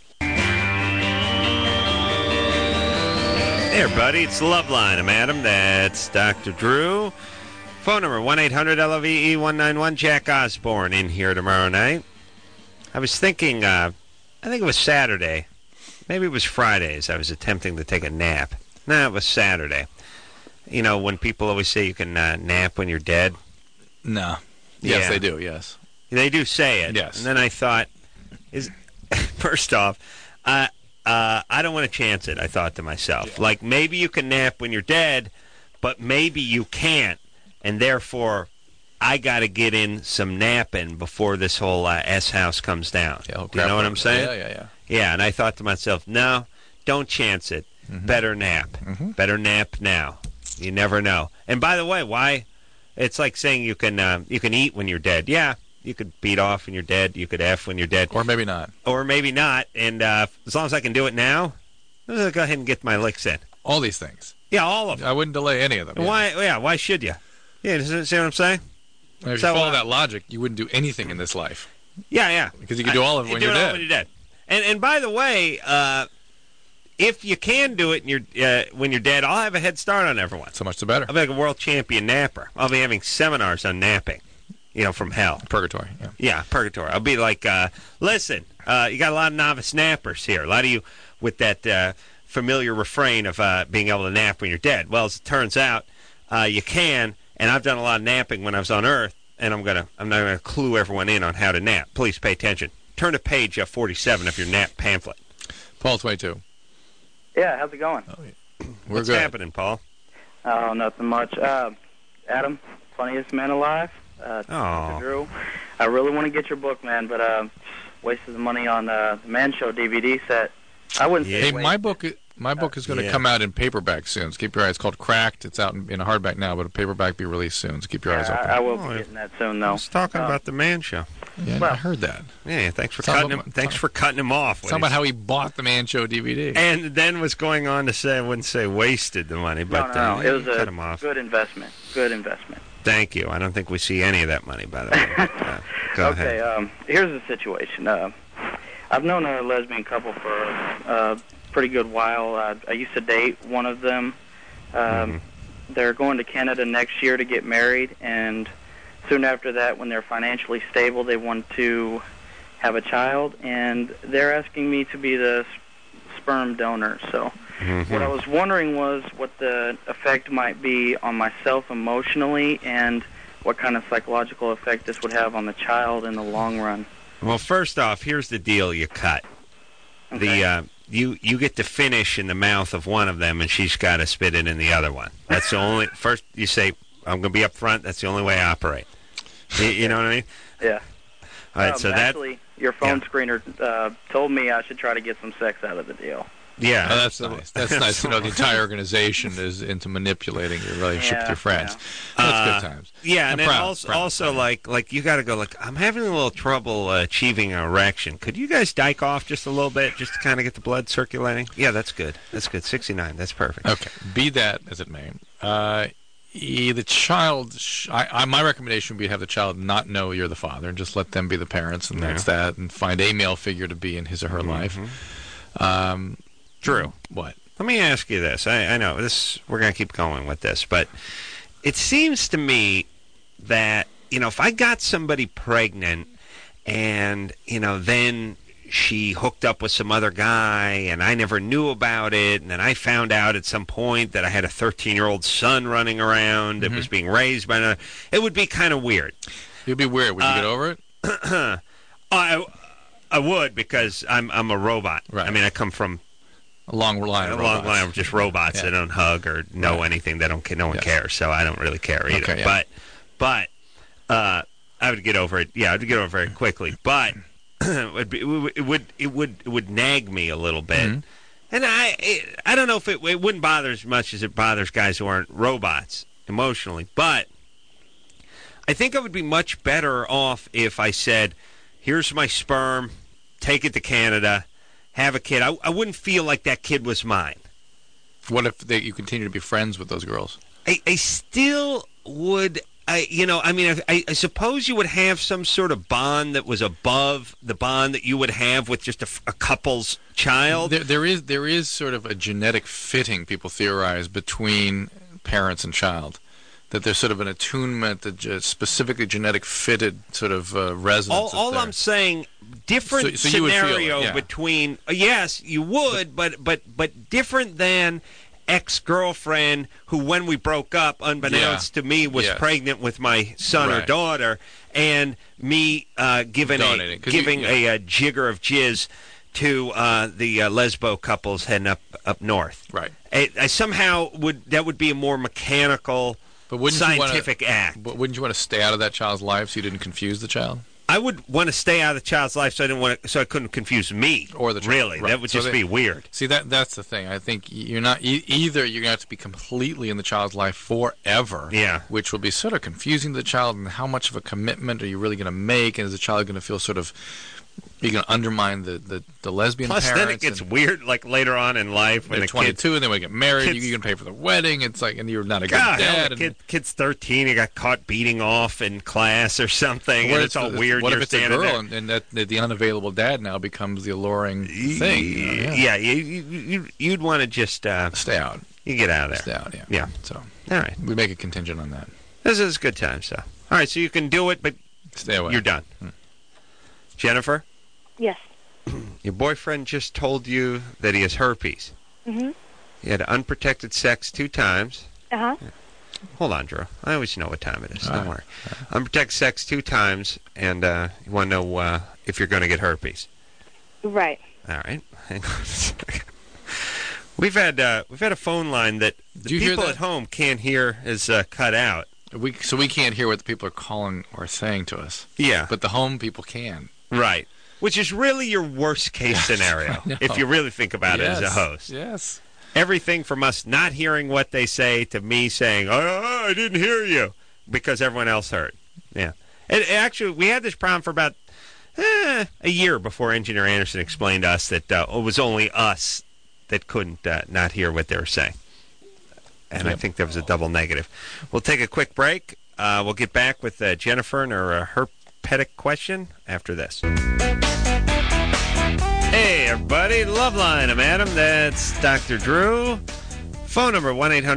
Hey, everybody, it's Loveline. I'm Adam. That's Dr. Drew. Phone number 1-800-LOVE-191. Jack Osborne in here tomorrow night. I was thinking, I think it was Saturday. Maybe it was Fridays. I was attempting to take a nap. No, it was Saturday. You know, when people always say you can nap when you're dead? No. Yes, they do, yes. They do say it. Yes. And then I thought, first off, I don't want to chance it, I thought to myself. Yeah. Like, maybe you can nap when you're dead, but maybe you can't, and therefore I got to get in some napping before this whole S-house comes down. Yeah, do you know what I'm saying? Yeah. Yeah, and I thought to myself, no, don't chance it. Mm-hmm. Better nap. Mm-hmm. Better nap now. You never know. And by the way, why? It's like saying you can eat when you're dead. Yeah. You could beat off when you're dead. You could F when you're dead. Or maybe not. And as long as I can do it now, I'll go ahead and get my licks in. All these things. Yeah, all of them. I wouldn't delay any of them. Why? Yeah, why should you? Yeah, see what I'm saying? If you follow that logic, you wouldn't do anything in this life. Yeah. Because you can do all of it when you're dead. And by the way, if you can do it and when you're dead, I'll have a head start on everyone. So much the better. I'll be like a world champion napper. I'll be having seminars on napping, from hell. Purgatory, Yeah, purgatory. I'll be like, listen, you got a lot of novice nappers here. A lot of you with that familiar refrain of being able to nap when you're dead. Well, as it turns out, you can, and I've done a lot of napping when I was on Earth, and I'm not gonna clue everyone in on how to nap. Please pay attention. Turn to page 47 of your nap pamphlet. Paul 22. Yeah, how's it going? What's happening, Paul? Oh, nothing much. Adam, funniest man alive. Drew, I really want to get your book, man, but wasted the money on the Man Show DVD set. I wouldn't say. Hey, my book is going to come out in paperback soon. So keep your eyes. It's called Cracked. It's out in a hardback now, but a paperback be released soon. So keep your eyes open. I will be getting that soon, though. I was talking about the Man Show. Yeah, I heard that. Yeah, thanks for cutting him. Thanks for cutting him off. Talking about how he bought the Man Show DVD, and then was going on to say, I wouldn't say wasted the money, but no, it was cut him off. Good investment. Good investment. Thank you. I don't think we see any of that money, by the way. Go ahead. Okay. Here's the situation. I've known a lesbian couple for a pretty good while. I used to date one of them. They're going to Canada next year to get married, and soon after that, when they're financially stable, they want to have a child, and they're asking me to be the sperm donor. So what I was wondering was what the effect might be on myself emotionally, and what kind of psychological effect this would have on the child in the long run. Well, first off, here's the deal you cut. Okay. You get to finish in the mouth of one of them, and she's got to spit it in the other one. That's the only... First, you say, I'm going to be up front. That's the only way I operate. You know what I mean? Yeah. All right, so actually, your phone screener told me I should try to get some sex out of the deal. Yeah. Oh, that's nice. That's nice to know the entire organization is into manipulating your relationship with your friends. That's good times. Yeah, and then also like you got to go, like, I'm having a little trouble achieving an erection. Could you guys dyke off just a little bit just to kind of get the blood circulating? Yeah, that's good. That's good. 69. That's perfect. Okay. Be that as it may. The child, my recommendation would be to have the child not know you're the father and just let them be the parents, and that's that, and find a male figure to be in his or her life. Drew, what? Let me ask you this. I know we're going to keep going with this, but it seems to me that, if I got somebody pregnant and, then she hooked up with some other guy and I never knew about it, and then I found out at some point that I had a 13-year-old son running around that was being raised by another, it would be kind of weird. It would be weird. Would you get over it? I would, because I'm a robot. Right. I mean, I come from a long line of just robots that don't hug or know anything. They don't. No one cares, so I don't really care either. Okay, But I would get over it. Yeah, I'd get over it very quickly. But it would nag me a little bit, and I don't know if it wouldn't bother as much as it bothers guys who aren't robots emotionally. But I think I would be much better off if I said, "Here's my sperm. Take it to Canada. Have a kid." I wouldn't feel like that kid was mine. What if you continue to be friends with those girls? I still would. I suppose you would have some sort of bond that was above the bond that you would have with just a couple's child. There is sort of a genetic fitting, people theorize, between parents and child. That there's sort of an attunement, that specifically genetic fitted sort of resonance. All I'm saying, different so scenario between. Yes, you would, but different than ex-girlfriend who, when we broke up, unbeknownst to me, was pregnant with my son or daughter, and me giving a jigger of jizz to the lesbo couples heading up north. Right. Somehow that would be a more mechanical, scientific act. But wouldn't you want to stay out of that child's life so you didn't confuse the child? I would want to stay out of the child's life so I couldn't confuse me or the child. Really. Right. That would just be weird. See, that's the thing. I think you're not either. You're gonna have to be completely in the child's life forever. Yeah. Which will be sort of confusing to the child, and how much of a commitment are you really going to make, and is the child going to feel sort of You can undermine the lesbian Plus, parents. then it gets weird, like later on in life when they're 22, and then we get married. You can pay for the wedding. It's like, and you're not a good dad. Kid's 13. He got caught beating off in class or something, and it's all weird. What if it's a girl, and that the unavailable dad now becomes the alluring thing? Yeah, you'd want to just stay out. You get out of there. Stay out. Yeah. Yeah. So, all right, we make a contingent on that. This is good time. So, all right, so you can do it, but stay away. You're done. Jennifer? Yes. Your boyfriend just told you that he has herpes. Mm-hmm. He had unprotected sex 2 times. Uh-huh. Hold on, Drew. I always know what time it is. Don't worry. Unprotected sex 2 times, and you want to know if you're going to get herpes. Right. All right. Hang on a second. We've had a phone line that the people at home can't hear is cut out. So we can't hear what the people are calling or saying to us. Yeah. But the home people can. Right. Which is really your worst case scenario, if you really think about it as a host. Yes. Everything from us not hearing what they say to me saying, oh, I didn't hear you, because everyone else heard. Yeah. And actually, we had this problem for about a year before Engineer Anderson explained to us that it was only us that couldn't not hear what they were saying. And I think there was a double negative. We'll take a quick break. We'll get back with Jennifer and her herpetic question after this. Hey, everybody. Loveline. I'm Adam. That's Dr. Drew. Phone number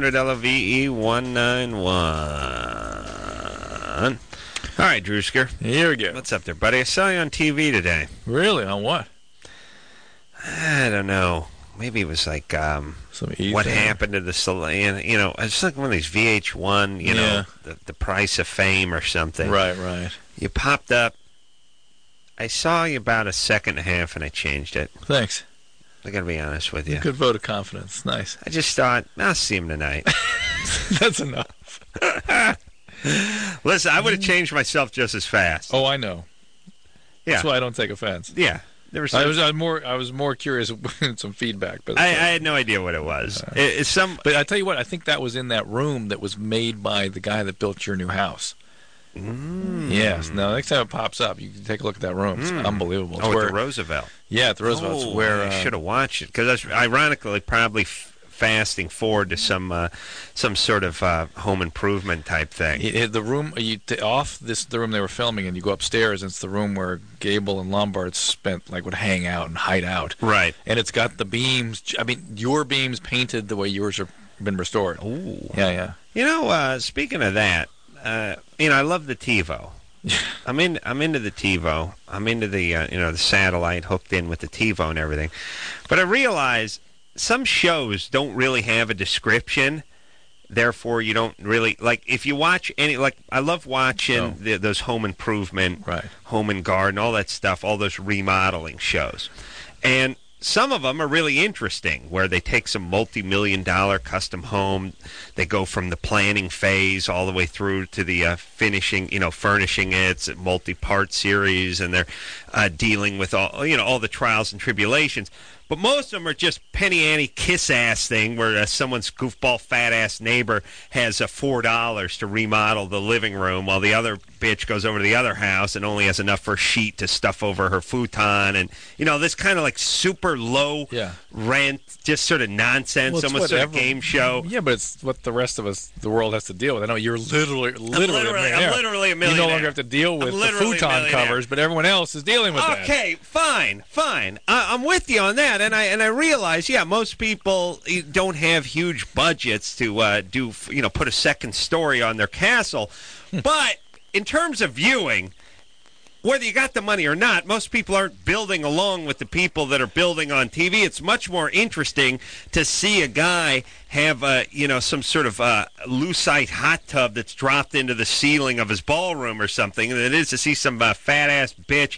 1-800-LOVE-191. All right, Drewsker. Here we go. What's up there, buddy? I saw you on TV today. Really? On what? I don't know. Maybe it was like what happened to the, you know, it's like one of these VH1, you know, the Price of Fame or something. Right. You popped up. I saw you about a second and a half, and I changed it. Thanks. I got to be honest with you. Good vote of confidence. Nice. I just thought, I'll see him tonight. That's enough. Listen, I would have changed myself just as fast. Oh, I know. Yeah. That's why I don't take offense. Yeah. I was more curious with some feedback, but I had no idea what it was. But I tell you what, I think that was in that room that was made by the guy that built your new house. Yes. Now, next time it pops up, you can take a look at that room. It's unbelievable. It's at the Roosevelt. Yeah, at the Roosevelt. It's where I should have watched it, because that's ironically probably fasting forward to some sort of home improvement type thing. The room the room they were filming, and you go upstairs, and it's the room where Gable and Lombard would hang out and hide out. Right. And it's got the beams. I mean, your beams painted the way yours have been restored. Ooh. Yeah. You know, speaking of that, I love the TiVo. I'm into the TiVo. I'm into the the satellite hooked in with the TiVo and everything. But I realize some shows don't really have a description. Therefore, you don't really if you watch any I love watching those home improvement, home and garden, all that stuff, all those remodeling shows, and some of them are really interesting, where they take some multi-million-dollar custom home, they go from the planning phase all the way through to the finishing, furnishing it. It's a multi-part series, and they're dealing with all the trials and tribulations. But most of them are just penny ante kiss ass thing, where someone's goofball fat ass neighbor has $4 to remodel the living room, while the other bitch goes over to the other house and only has enough for a sheet to stuff over her futon, and this kind of super low rent, just sort of nonsense, almost sort of game show. Yeah, but it's what the rest of the world has to deal with. I know you're literally a millionaire. I'm literally a millionaire. You no longer have to deal with the futon covers, but everyone else is dealing with that. Okay, fine. I'm with you on that. And I realize, most people don't have huge budgets to put a second story on their castle. But in terms of viewing, whether you got the money or not, most people aren't building along with the people that are building on TV. It's much more interesting to see a guy have some sort of lucite hot tub that's dropped into the ceiling of his ballroom or something than it is to see some fat ass bitch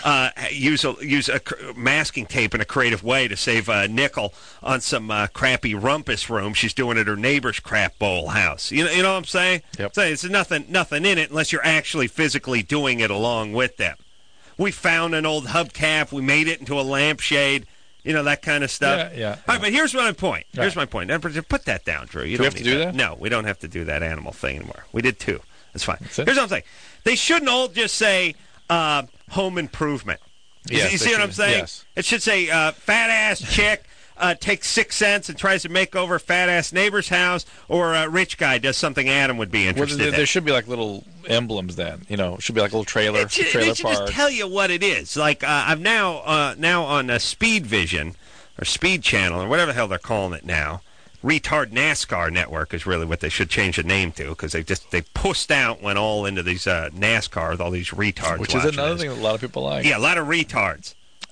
use a masking tape in a creative way to save a nickel on some crappy rumpus room she's doing at her neighbor's crap bowl house. You know what I'm saying? Yep. So it's nothing in it unless you're actually physically doing it along with them. We found an old hubcap. We made it into a lampshade. That kind of stuff. Yeah. All right, but here's my point. Here's my point. Now, put that down, Drew. Do we have to do that? No, we don't have to do that animal thing anymore. We did 2. That's fine. Here's what I'm saying. They shouldn't all just say home improvement. You see what I'm saying? Yes. It should say, fat ass chick takes 6 cents and tries to make over fat ass neighbor's house, or a rich guy does something Adam would be interested in. There should be like little emblems then. It should be like a little trailer. They should just tell you what it is. Like I'm now on Speed Vision or Speed Channel or whatever the hell they're calling it now. Retard NASCAR Network is really what they should change the name to, because they pushed out, went all into these NASCAR with all these retards. Which is another thing that a lot of people like. Yeah, a lot of retards.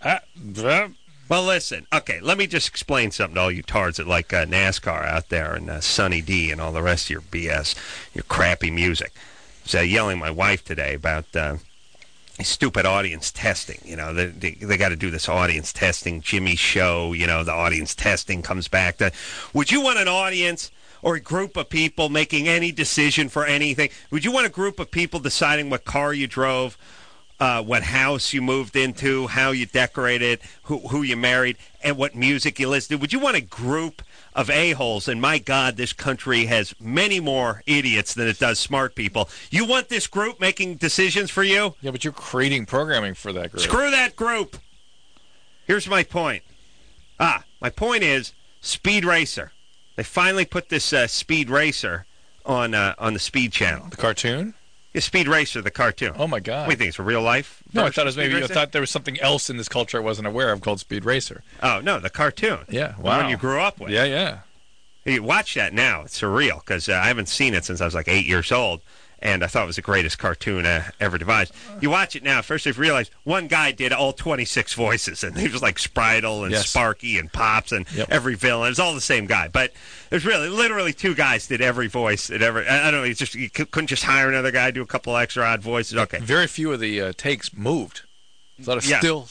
Well, listen. Okay, let me just explain something to all you tards that like NASCAR out there and Sunny D and all the rest of your BS, your crappy music. I was yelling at my wife today about stupid audience testing. They got to do this audience testing. Jimmy's show, the audience testing comes back. Would you want an audience or a group of people making any decision for anything? Would you want a group of people deciding what car you drove, what house you moved into, how you decorated, who you married, and what music you listened to? Would you want a group of a-holes? And my God, this country has many more idiots than it does smart people. You want this group making decisions for you? Yeah, but you're creating programming for that group. Screw that group. Here's my point. My point is Speed Racer. They finally put this Speed Racer on the Speed Channel. The cartoon? Yeah, Speed Racer, the cartoon. Oh, my God. What do you think? It's a real life? No, I thought it was I thought there was something else in this culture I wasn't aware of called Speed Racer. Oh, no, the cartoon. Yeah, wow. The one you grew up with. Yeah. You watch that now. It's surreal, because I haven't seen it since I was like 8 years old, and I thought it was the greatest cartoon ever devised. You watch it now, first you realize one guy did all 26 voices, and he was like Spritle and Sparky and Pops and every villain. It was all the same guy, but there's literally two guys did every voice that ever. I don't know. You couldn't just hire another guy to do a couple extra odd voices. Okay. Very few of the takes moved. A lot of still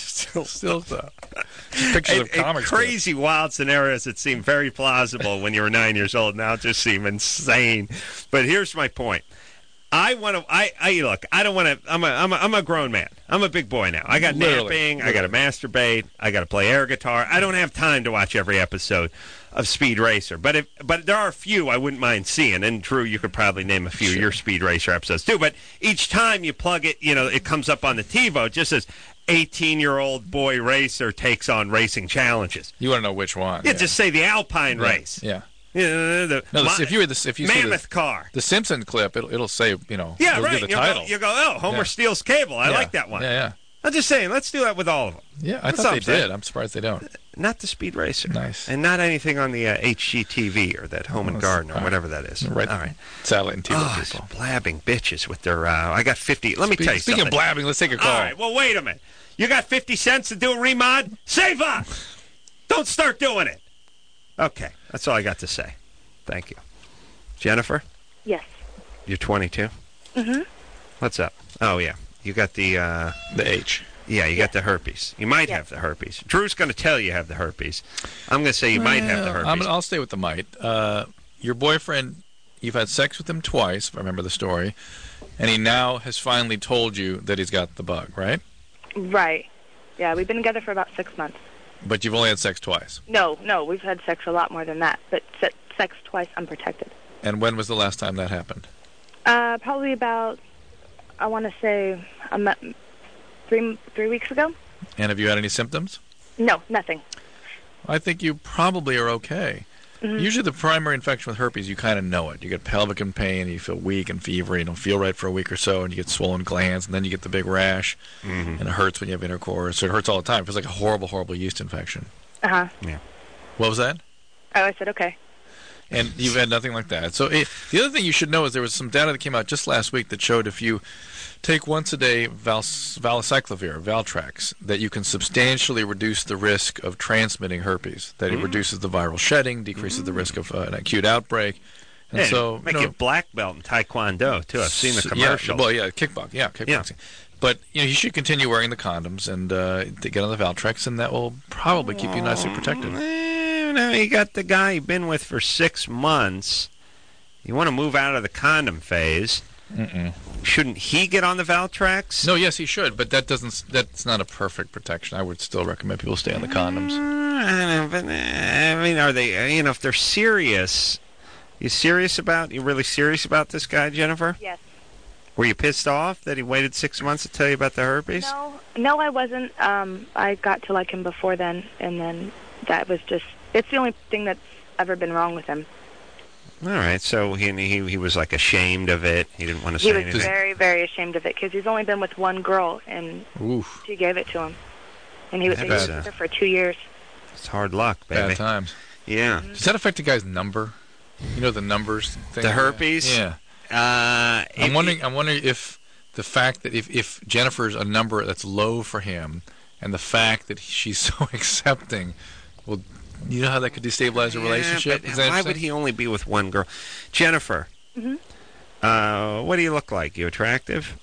stuff. Pictures of comics. Crazy, wild scenarios that seem very plausible when you were 9 years old now just seem insane. But here's my point. I want to. Look. I don't want to. I'm a grown man. I'm a big boy now. I got napping. I got to masturbate. I got to play air guitar. I don't have time to watch every episode of Speed Racer. But there are a few I wouldn't mind seeing. And Drew, you could probably name a few of your Speed Racer episodes too. But each time you plug it, it comes up on the TiVo. It just says 18-year-old boy racer takes on racing challenges. You want to know which one? Yeah, just say the Alpine race. Yeah. If you Mammoth car. The Simpson clip, it'll say, yeah, right. The title. You go, Homer steals cable. I like that one. Yeah. I'm just saying, let's do that with all of them. Yeah, I thought they did. I'm surprised they don't. Not the Speed Racer. Nice. And not anything on the HGTV or that Home and Garden or whatever that is. Right. All right. Satellite and TV people. Blabbing bitches with their, I got 50. Let me tell you something. Speaking of blabbing, let's take a call. All right, well, wait a minute. You got 50 cents to do a remod? Save up! Don't start doing it. Okay, that's all I got to say. Thank you. Jennifer? Yes. You're 22? Mm-hmm. What's up? Oh, yeah. You got the H. Yeah, you got the herpes. You might have the herpes. Drew's going to tell you have the herpes. I'm going to say you might have the herpes. I'll stay with the might. Your boyfriend, you've had sex with him twice, if I remember the story, and he now has finally told you that he's got the bug, right? Right. Yeah, we've been together for about 6 months. But you've only had sex twice? No, we've had sex a lot more than that, but sex twice unprotected. And when was the last time that happened? Probably about, I want to say, 3 weeks ago. And have you had any symptoms? No, nothing. I think you probably are okay. Mm-hmm. Usually the primary infection with herpes, you kind of know it. You get pelvic pain, you feel weak and fever, you don't feel right for a week or so, and you get swollen glands, and then you get the big rash, and it hurts when you have intercourse. So it hurts all the time. It feels like a horrible, horrible yeast infection. Uh-huh. Yeah. What was that? Oh, I said okay. And you've had nothing like that. So the other thing you should know is there was some data that came out just last week that showed if you take once a day valacyclovir, Valtrex, that you can substantially reduce the risk of transmitting herpes. That it reduces the viral shedding, decreases the risk of an acute outbreak. And so make you black belt in Taekwondo too. I've seen the commercial. Kickboxing. Yeah. But you should continue wearing the condoms and to get on the Valtrex, and that will probably keep you nicely protected. You got the guy you've been with for 6 months. You want to move out of the condom phase. Shouldn't he get on the Valtrex? No, yes, he should, but that's not a perfect protection. I would still recommend people stay on the condoms. I mean, are they, if they're serious, you really serious about this guy, Jennifer? Yes. Were you pissed off that he waited 6 months to tell you about the herpes? No, I wasn't. I got to like him before then, and then that was just, it's the only thing that's ever been wrong with him. All right, so he was like ashamed of it. He didn't want to say anything. He was very, very ashamed of it because he's only been with one girl, and she gave it to him. And he was with her for 2 years. It's hard luck, baby. Bad times. Yeah. Does that affect a guy's number? You know the numbers thing? The herpes? Yeah. I'm wondering if the fact that if Jennifer's a number that's low for him, and the fact that she's so accepting, well, you know how that could destabilize a relationship? But why would he only be with one girl? Jennifer, what do you look like? You attractive?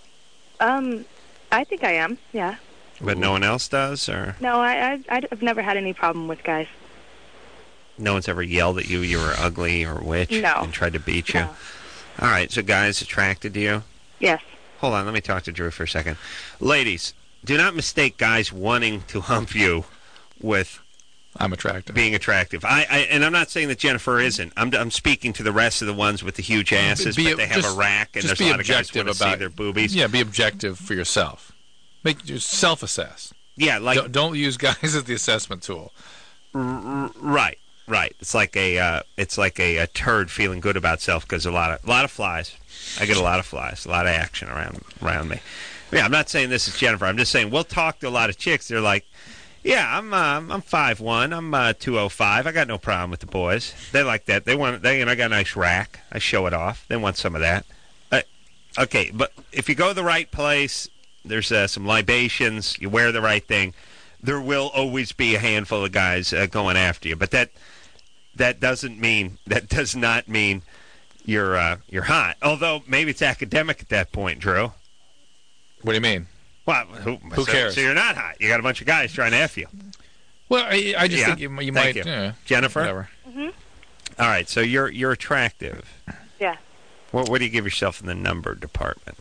I think I am, yeah. But no one else does, or? No, I've never had any problem with guys. No one's ever yelled at you were ugly or witch and tried to beat you? No. All right, so guys attracted to you? Yes. Hold on, let me talk to Drew for a second. Ladies, do not mistake guys wanting to hump you with I'm attractive. Being attractive. And I'm not saying that Jennifer isn't. I'm speaking to the rest of the ones with the huge asses, but they have a rack, and there's a lot of guys who want to see their boobies. Yeah, be objective for yourself. Self-assess. Yeah, like don't use guys as the assessment tool. Right. It's like a turd feeling good about self because a lot of flies. I get a lot of flies, a lot of action around me. Yeah, I'm not saying this is Jennifer. I'm just saying we'll talk to a lot of chicks. They're like, yeah, I'm 5'1", I'm 205. I got no problem with the boys. They like that. I got a nice rack. I show it off. They want some of that. Okay, but if you go to the right place, there's some libations. You wear the right thing. There will always be a handful of guys going after you. But that does not mean you're hot. Although maybe it's academic at that point, Drew. What do you mean? Well, who cares? So you're not hot. You got a bunch of guys trying to F you. Well, I just think you might. Yeah, Jennifer? Whatever. Mm-hmm. All right, so you're attractive. Yeah. What do you give yourself in the number department?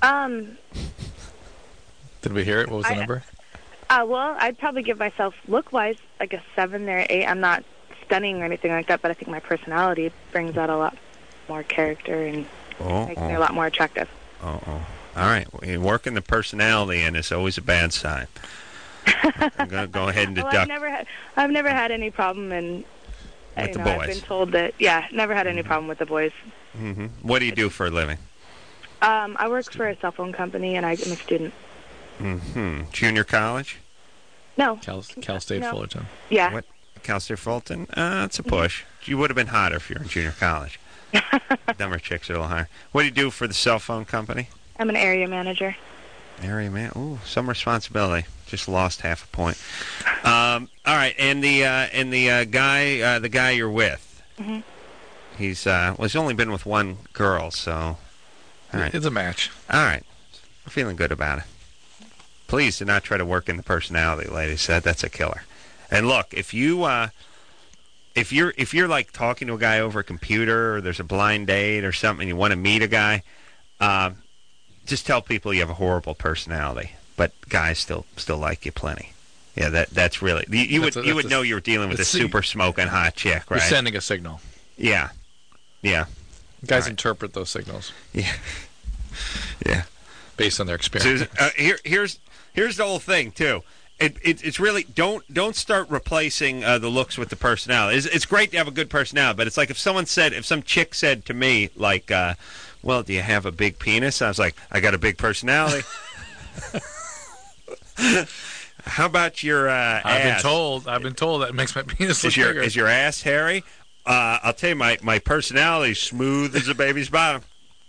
Did we hear it? What was the number? Well, I'd probably give myself, look-wise, like a 7 or 8. I'm not stunning or anything like that, but I think my personality brings out a lot more character and makes me a lot more attractive. All right, well, working the personality in is always a bad sign. I'm going to go ahead and deduct. I've never had any problem with the boys. I've been told that, never had any problem with the boys. Mm-hmm. What do you do for a living? I work for a cell phone company, and I'm a student. Mm-hmm. Junior college? No. Cal State Fullerton. Yeah. What? Cal State Fullerton? That's a push. You would have been hotter if you were in junior college. Dumber chicks are a little higher. What do you do for the cell phone company? I'm an area manager. Area man? Ooh, some responsibility. Just lost half a point. All right, and the guy you're with. Mm-hmm. He's only been with one girl, so. All right. It's a match. All right, I'm feeling good about it. Please do not try to work in the personality, ladies. That's a killer. And look, if you're like talking to a guy over a computer, or there's a blind date or something, and you want to meet a guy, just tell people you have a horrible personality, but guys still like you plenty. Yeah, that's really you would know you're dealing with a super smoking hot chick, right? You're sending a signal. Yeah. Guys interpret those signals. Yeah. Based on their experience. So, here's the whole thing too. It's really don't start replacing the looks with the personality. It's great to have a good personality, but it's like if some chick said to me like, "Well, do you have a big penis?" I was like, "I got a big personality." How about your ass? I've been told that makes my penis look bigger. Is your ass hairy? I'll tell you, my personality's smooth as a baby's bottom.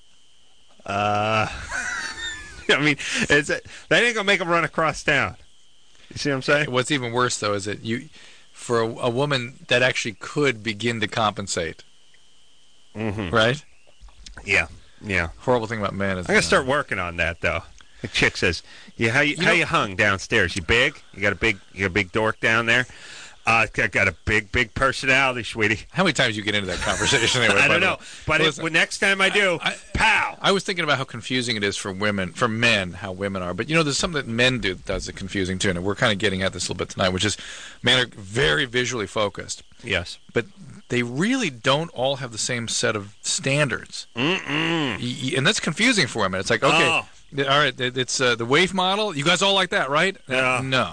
I mean, that ain't gonna make them run across town. You see what I'm saying? What's even worse, though, is that for a woman that actually could begin to compensate. Mm-hmm. Right? Yeah. Horrible thing about men is I gotta start working on that, though. The chick says, "Yeah, how you hung downstairs? You big? You got a big dork down there?" I got a big personality, sweetie. How many times you get into that conversation anyway? I don't know, but next time I do, pow! I was thinking about how confusing it is for men, how women are. But there's something that men do that does it confusing too, and we're kind of getting at this a little bit tonight, which is men are very visually focused. Yes. But they really don't all have the same set of standards. And that's confusing for women. It's like, okay, all right, it's the wave model. You guys all like that, right? No.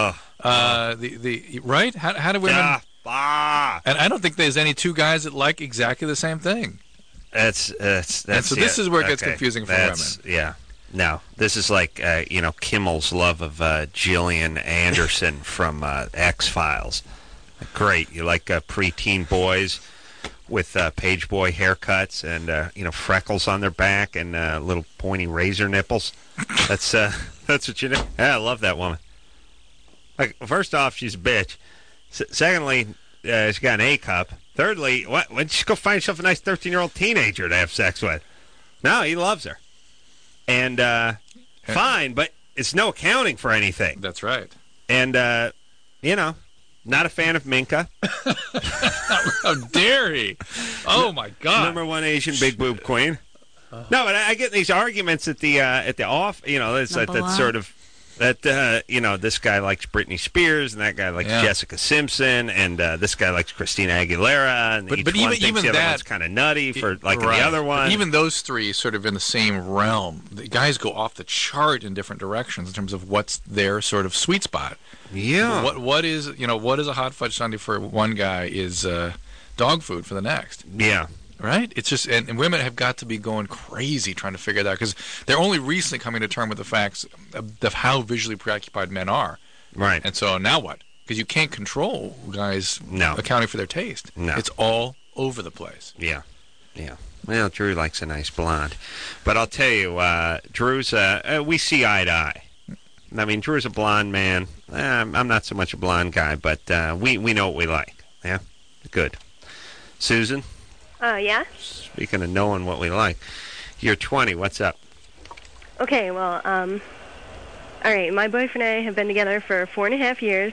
Right? How do women... And I don't think there's any two guys that like exactly the same thing. That's and so this is where it gets confusing for women. Yeah. No, this is like Kimmel's love of Gillian Anderson from X-Files. Great. You like preteen boys with page boy haircuts and freckles on their back and little pointy razor nipples. That's what you do. Yeah, I love that woman. Like, first off, she's a bitch. Secondly, she's got an A cup. Thirdly, why don't you go find yourself a nice 13-year-old teenager to have sex with? No, he loves her. And fine, but it's no accounting for anything. That's right. And, not a fan of Minka. How dare he? Oh, my God. #1 Asian big boob queen. No, but I get these arguments at the off, that's sort of... That, this guy likes Britney Spears, and that guy likes Jessica Simpson, and this guy likes Christina Aguilera, and but each one thinks the other one's kind of nutty for liking the other one. But even those three sort of in the same realm. The guys go off the chart in different directions in terms of what's their sort of sweet spot. Yeah. What is a hot fudge sundae for one guy is dog food for the next. Yeah. Right? It's just, and women have got to be going crazy trying to figure that out because they're only recently coming to terms with the facts of how visually preoccupied men are. Right. And so now what? Because you can't control guys accounting for their taste. No. It's all over the place. Yeah. Yeah. Well, Drew likes a nice blonde. But I'll tell you, Drew's, we see eye to eye. I mean, Drew's a blonde man. I'm not so much a blonde guy, but we know what we like. Yeah? Good. Susan? Yeah? Speaking of knowing what we like, you're 20. What's up? Okay, well, all right, my boyfriend and I have been together for 4.5 years.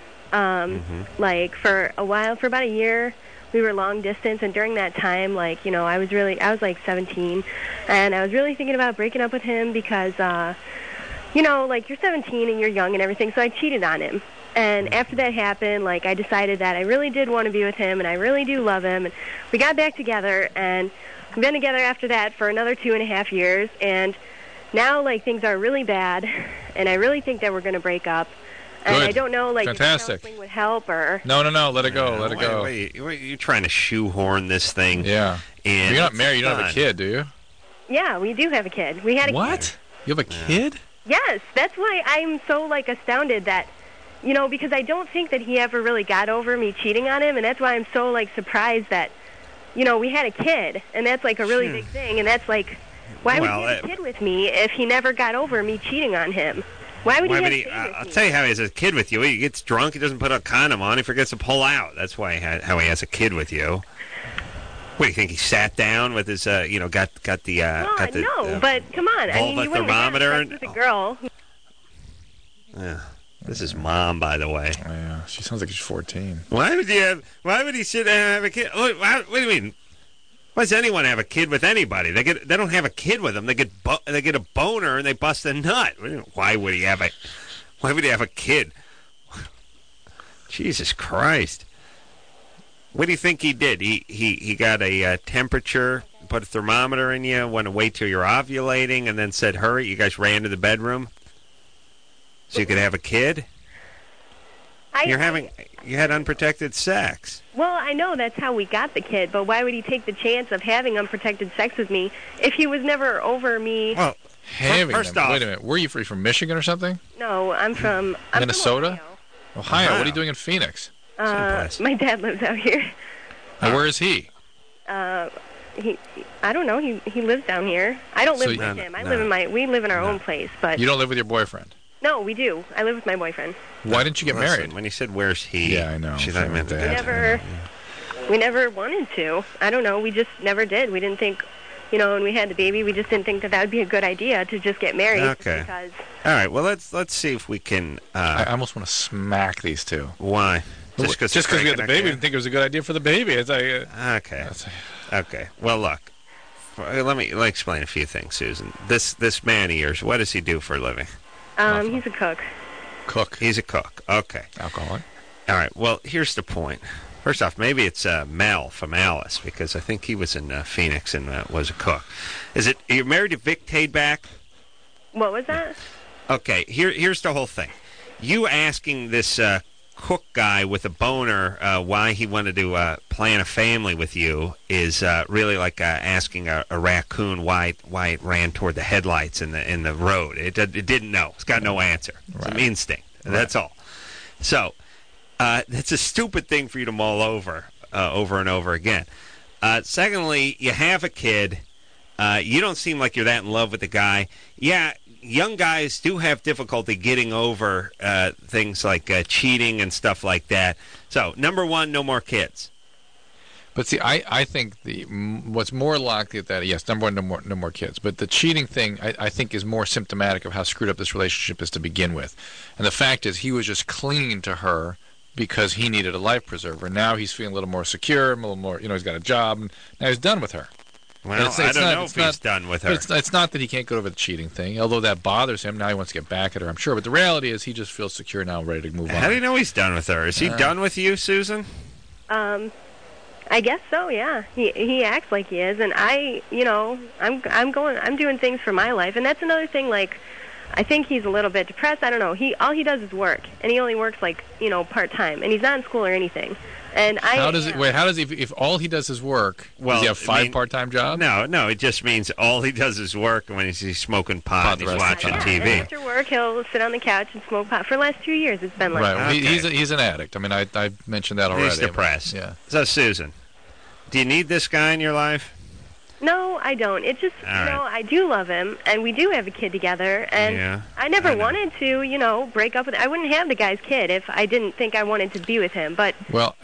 Like, for a while, for about a year, we were long distance, and during that time, I was like 17, and I was really thinking about breaking up with him because, you're 17 and you're young and everything, so I cheated on him. And after that happened, I decided that I really did want to be with him, and I really do love him. And we got back together, and we've been together after that for another 2.5 years. And now, things are really bad, and I really think that we're going to break up. And Good. I don't know, Fantastic. if counseling would help or... No, let it go, let it go. Wait, you're trying to shoehorn this thing. Yeah. And you're not married, you don't have a kid, do you? Yeah, we do have a kid. We had a kid. What? You have a kid? Yes, that's why I'm so, astounded that... because I don't think that he ever really got over me cheating on him, and that's why I'm so, surprised that, we had a kid, and that's, a really big thing, and that's, why would he have a kid with me if he never got over me cheating on him? Why would he have a kid with me? I'll tell you how he has a kid with you. He gets drunk, he doesn't put a condom on, he forgets to pull out. That's why how he has a kid with you. What, do you think he sat down with his, got the... no, but come on. I mean, you wouldn't have sex with a girl. Yeah. This is Mom, by the way. Oh, yeah, she sounds like she's 14. Why would he sit and have a kid? What do you mean? Why does anyone have a kid with anybody? They don't have a kid with them. They get a boner and they bust a nut. Why would he have a kid? Jesus Christ! What do you think he did? He got a temperature, put a thermometer in you, went to wait till you're ovulating, and then said, "Hurry!" You guys ran to the bedroom so you could have a kid. You had unprotected sex. Well, I know that's how we got the kid, but why would he take the chance of having unprotected sex with me if he was never over me? Well, first off, wait a minute. Were you from Michigan or something? No, I'm from Minnesota. From Ohio. What are you doing in Phoenix? My dad lives out here. Where is he? I don't know. He lives down here. I don't live with him. We live in our own place, but you don't live with your boyfriend. No, we do. I live with my boyfriend. Why didn't you get married? When he said, "Where's he?" Yeah, I know. She thought he meant that. We never wanted to. I don't know. We just never did. We didn't think, when we had the baby, we just didn't think that would be a good idea to just get married. Okay. Because... All right. Well, let's see if we can. I almost want to smack these two. Why? Just because we had the baby, didn't think it was a good idea for the baby. It's like, okay. Okay. Well, look. Let me explain a few things, Susan. This man of yours, what does he do for a living? He's a cook. He's a cook. Okay. Alcoholic. All right. Well, here's the point. First off, maybe it's Mel from Alice, because I think he was in Phoenix and was a cook. Are you married to Vic Tadeback? What was that? Okay, here's the whole thing. You asking this cook guy with a boner why he wanted to plan a family with you is really like asking a raccoon why it ran toward the headlights in the road. It didn't know. It's got no answer. It's an instinct. That's all. So that's a stupid thing for you to mull over and over again. Secondly, you have a kid. You don't seem like you're that in love with the guy. Yeah, young guys do have difficulty getting over things like cheating and stuff like that. So, number one, no more kids. But see, I think what's more likely that, yes, number one, no more kids. But the cheating thing, I think, is more symptomatic of how screwed up this relationship is to begin with. And the fact is, he was just clinging to her because he needed a life preserver. Now he's feeling a little more secure, a little more, he's got a job, and now he's done with her. Well, I don't know if he's done with her. It's not that he can't get over the cheating thing, although that bothers him. Now he wants to get back at her, I'm sure. But the reality is he just feels secure now, ready to move on. How do you know he's done with her? Is he done with you, Susan? I guess so, yeah. He acts like he is, and I'm doing things for my life, and that's another thing. Like, I think he's a little bit depressed. I don't know. All he does is work, and he only works part time, and he's not in school or anything. And how does he? If all he does is work? Does he have 5 part-time jobs? No. It just means all he does is work when he's smoking pot. And he's watching TV. And after work, he'll sit on the couch and smoke pot. For the last 2 years, it's been like right. that. Well, he's an addict. I mean, I mentioned that already. He's depressed. Yeah. So, Susan, do you need this guy in your life? No, I don't. It just, I do love him, and we do have a kid together, and I never wanted to, break up with him. I wouldn't have the guy's kid if I didn't think I wanted to be with him, but... Well,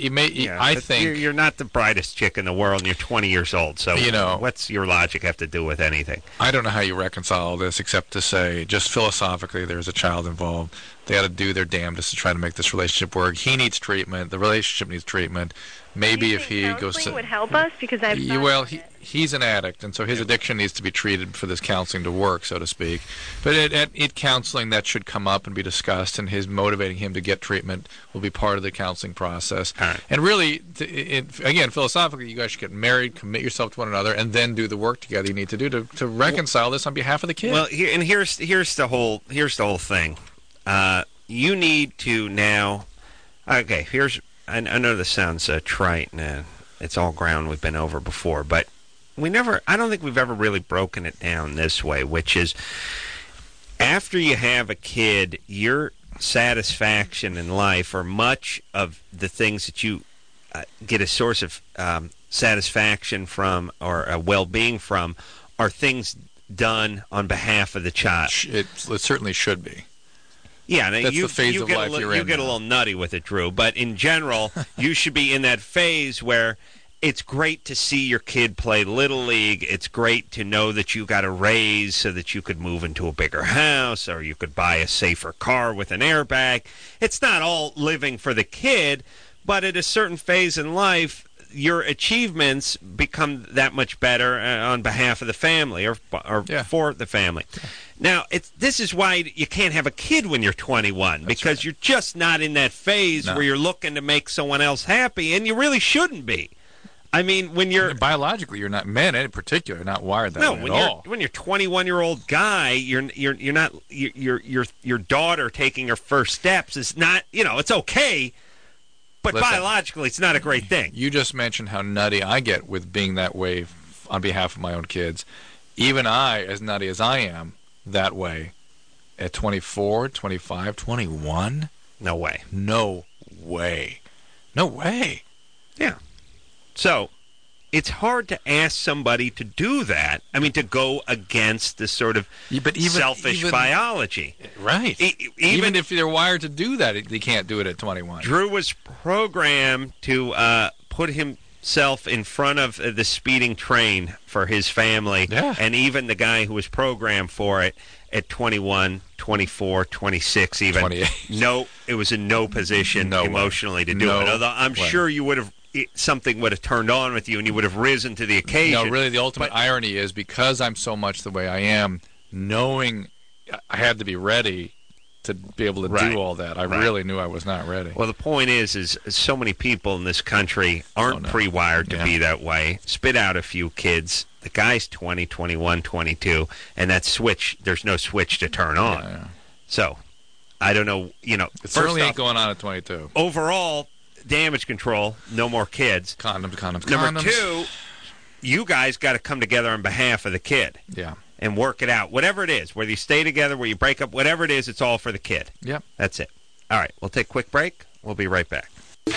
I think... You're not the brightest chick in the world, and you're 20 years old, so what's your logic have to do with anything? I don't know how you reconcile all this, except to say, just philosophically, there's a child involved. They got to do their damnedest to try to make this relationship work. He needs treatment. The relationship needs treatment. Maybe if he goes... Counseling would help us, because I've... He's an addict, and so his addiction needs to be treated for this counseling to work, so to speak. But at counseling, that should come up and be discussed, and his motivating him to get treatment will be part of the counseling process. Right. And really, again, philosophically, you guys should get married, commit yourself to one another, and then do the work together you need to do to reconcile this on behalf of the kid. Well, here's the whole thing. You need to now... Okay, I know this sounds trite, and it's all ground we've been over before, but I don't think we've ever really broken it down this way, which is after you have a kid, your satisfaction in life, or much of the things that you get a source of satisfaction from or well-being from, are things done on behalf of the child. It certainly should be. Yeah, that's the phase of life you're in. You get a little nutty with it, Drew, but in general, you should be in that phase where it's great to see your kid play Little League. It's great to know that you got a raise so that you could move into a bigger house, or you could buy a safer car with an airbag. It's not all living for the kid, but at a certain phase in life, your achievements become that much better on behalf of the family or for the family. Now, this is why you can't have a kid when you're 21, because you're just not in that phase where you're looking to make someone else happy, and you really shouldn't be. I mean, when you're biologically, you're not, men in particular, are not wired that way at all. When you're 21-year-old guy, you're not your daughter taking her first steps is not, it's okay. But listen, biologically, it's not a great thing. You just mentioned how nutty I get with being that way on behalf of my own kids. Even I, as nutty as I am, that way at 24, 25, 21? No way. No way. No way. Yeah. So, it's hard to ask somebody to do that. I mean, to go against this sort of selfish biology. Right. Even if they're wired to do that, they can't do it at 21. Drew was programmed to put himself in front of the speeding train for his family. Yeah. And even the guy who was programmed for it at 21, 24, 26 even. 28. No, it was in no position emotionally to do it. Although I'm sure you would have... something would have turned on with you and you would have risen to the occasion. No, really, the ultimate irony is because I'm so much the way I am, knowing I had to be ready to be able to do all that. I really knew I was not ready. Well, the point is so many people in this country aren't pre-wired to be that way. Spit out a few kids. The guy's 20, 21, 22, and that switch, there's no switch to turn on. Yeah. So, I don't know, It certainly ain't going on at 22. Overall, damage control, no more kids. Condoms. Number two, you guys got to come together on behalf of the kid. Yeah. And work it out. Whatever it is, whether you stay together, where you break up, whatever it is, it's all for the kid. Yep. That's it. All right, we'll take a quick break. We'll be right back.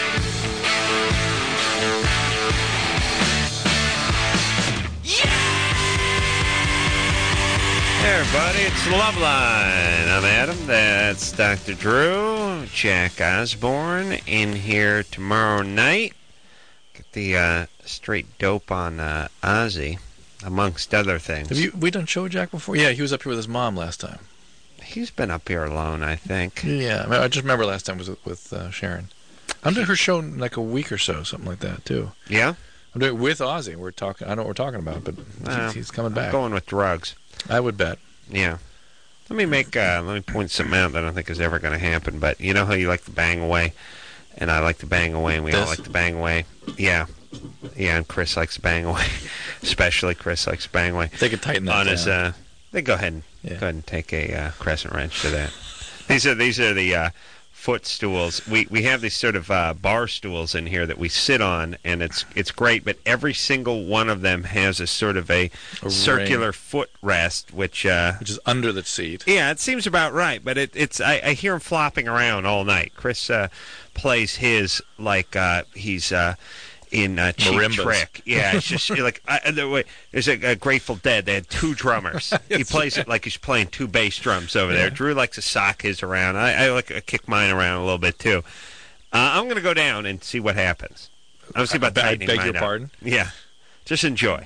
Hey everybody, it's Loveline. I'm Adam. That's Dr. Drew. Jack Osborne in here tomorrow night. Get the straight dope on Ozzy, amongst other things. Have we done Show Jack before? Yeah, he was up here with his mom last time. He's been up here alone, I think. Yeah, I just remember last time was with Sharon. I'm doing her show in like a week or so, something like that, too. Yeah? I'm doing it with Ozzy. We're talking. I know what we're talking about, but he's coming back. I'm going with drugs. I would bet. Yeah. Let me point something out that I don't think is ever going to happen, but you know how you like to bang away, and I like to bang away, and we all like to bang away? Yeah. Yeah, and Chris likes to bang away. Especially Chris likes to bang away. They could tighten that down. Then go ahead and take a crescent wrench to that. These are the footstools. We have these sort of bar stools in here that we sit on, and it's great. But every single one of them has a sort of a circular footrest, which is under the seat. Yeah, it seems about right. But I hear him flopping around all night. Chris plays his like he's. In Cheap Trick. Yeah, it's just like there's a Grateful Dead. They had two drummers. He plays it like he's playing two bass drums over there. Drew likes to sock his around. I like to kick mine around a little bit too. I'm going to go down and see what happens. I'll see about tightening mine up. I beg your pardon? Yeah. Just enjoy.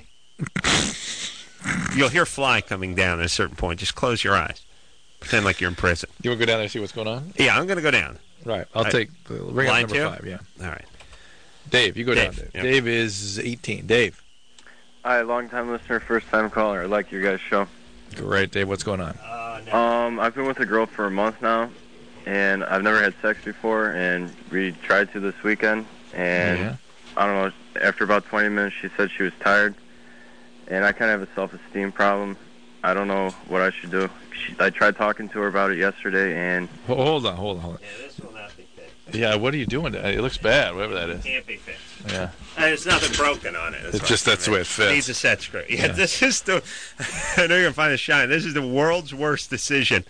You'll hear fly coming down at a certain point. Just close your eyes. Pretend like you're in prison. You want to go down there and see what's going on? Yeah, I'm going to go down. Right. I'll take ring up number 5. Yeah. All right. Dave, you go down, Dave. Yep. Dave is 18. Dave. Hi, long-time listener, first-time caller. I like your guys' show. Great, Dave. What's going on? I've been with a girl for a month now, and I've never had sex before, and we tried to this weekend, and I don't know, after about 20 minutes, she said she was tired, and I kind of have a self-esteem problem. I don't know what I should do. I tried talking to her about it yesterday, and... Hold on. Yeah, this will not be fixed. Yeah, what are you doing? It looks bad, whatever that is. It can't be fixed. Yeah. There's nothing broken on it. It's just that's the way it fits. Needs a set screw. Yeah, this is the... I know you're going to find a shine. This is the world's worst decision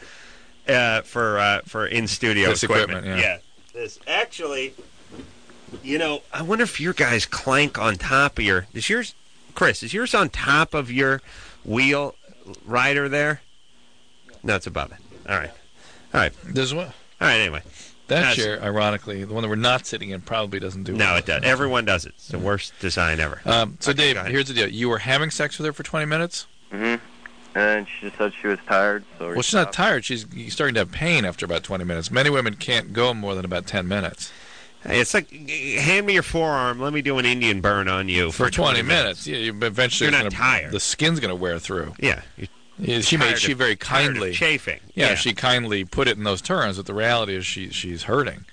for in-studio equipment. Yeah. This actually... You know, I wonder if your guys clank on top of your... Chris, is yours on top of your wheel rider there? No, it's above it. All right. This one? All right, anyway. That chair, ironically, the one that we're not sitting in, probably doesn't do No, it does. Everyone does it. It's the worst design ever. So, Dave, here's the deal. You were having sex with her for 20 minutes? Mm-hmm. And she just said she was tired. So she's not tired. She's starting to have pain after about 20 minutes. Many women can't go more than about 10 minutes. It's like, hand me your forearm, let me do an Indian burn on you for 20 minutes. Yeah, eventually you're not tired. The skin's going to wear through. Yeah. She very kindly chafing. Yeah, she kindly put it in those terms, but the reality is she's hurting.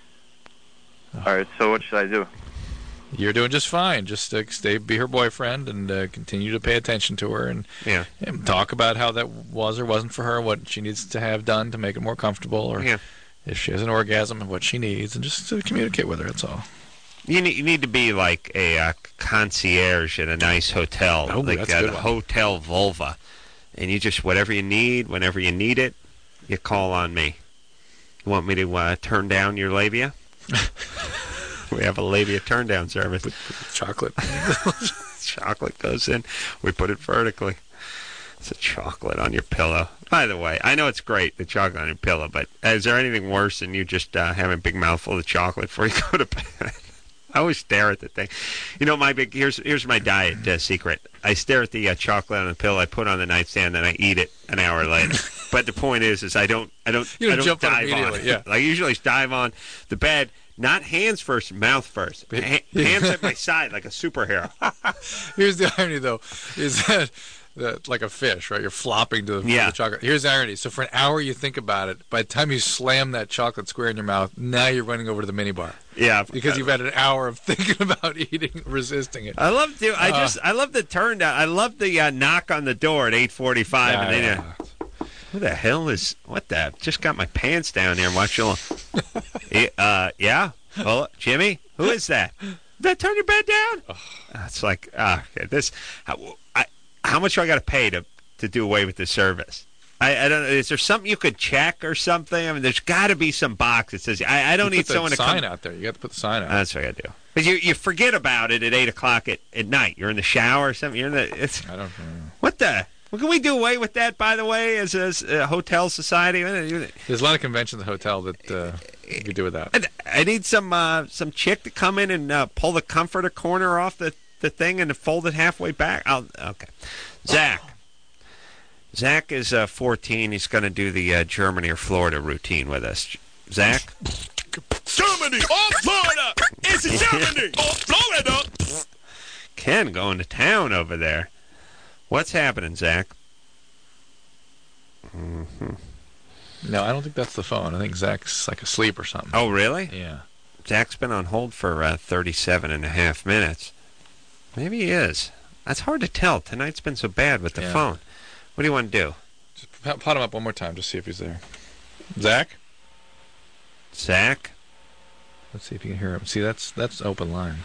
All right, so what should I do? You're doing just fine. Just be her boyfriend and continue to pay attention to her and talk about how that was or wasn't for her, what she needs to have done to make it more comfortable, or if she has an orgasm and what she needs, and just to communicate with her. That's all. You need to be like a concierge at a nice hotel, like that's a good one. Hotel Vulva, and you just whatever you need, whenever you need it, you call on me. You want me to turn down your labia? We have a labia turn down service. With chocolate. Chocolate goes in. We put it vertically. It's a chocolate on your pillow. By the way, I know it's great, the chocolate on your pillow, but is there anything worse than you just having a big mouthful of chocolate before you go to bed? I always stare at the thing. You know, here's my diet secret. I stare at the chocolate on the pillow. I put it on the nightstand, and I eat it an hour later. But the point is I don't jump dive on it. Yeah. I usually dive on the bed, Not hands first, mouth first. Hands at my side like a superhero. Here's the irony, though, is that like a fish, right? You're flopping to the chocolate. Here's the irony. So for an hour you think about it. By the time you slam that chocolate square in your mouth, now you're running over to the minibar. Yeah, because you've had an hour of thinking about eating, resisting it. I love the turn down. I love the knock on the door at 8:45, who the hell is what the? Just got my pants down here and watch you. Yeah. Well, Jimmy, who is that? Did I turn your bed down? It's like this. How much do I got to pay to do away with this service? I don't know. Is there something you could check or something? I mean, there's got to be some box that says I don't need someone to come. Sign out there. You got to put the sign out. That's what I got to do. But you forget about it at 8:00 at night. You're in the shower or something. I don't know. What the? Well, can we do away with that? By the way, as a hotel society, there's a lot of conventions at the hotel that you could do with that. I need some chick to come in and pull the comforter corner off the thing and fold it halfway back. Okay. Zach is 14. He's going to do the Germany or Florida routine with us. Zach? Germany or Florida? It's Germany or Florida. Ken going to town over there. What's happening, Zach? Mm-hmm. No, I don't think that's the phone. I think Zach's like asleep or something. Oh, really? Yeah. Zach's been on hold for 37 and a half minutes. Maybe he is. That's hard to tell. Tonight's been so bad with the phone. What do you want to do? Just pot him up one more time, just see if he's there. Zach? Zach? Let's see if you can hear him. See, that's open line.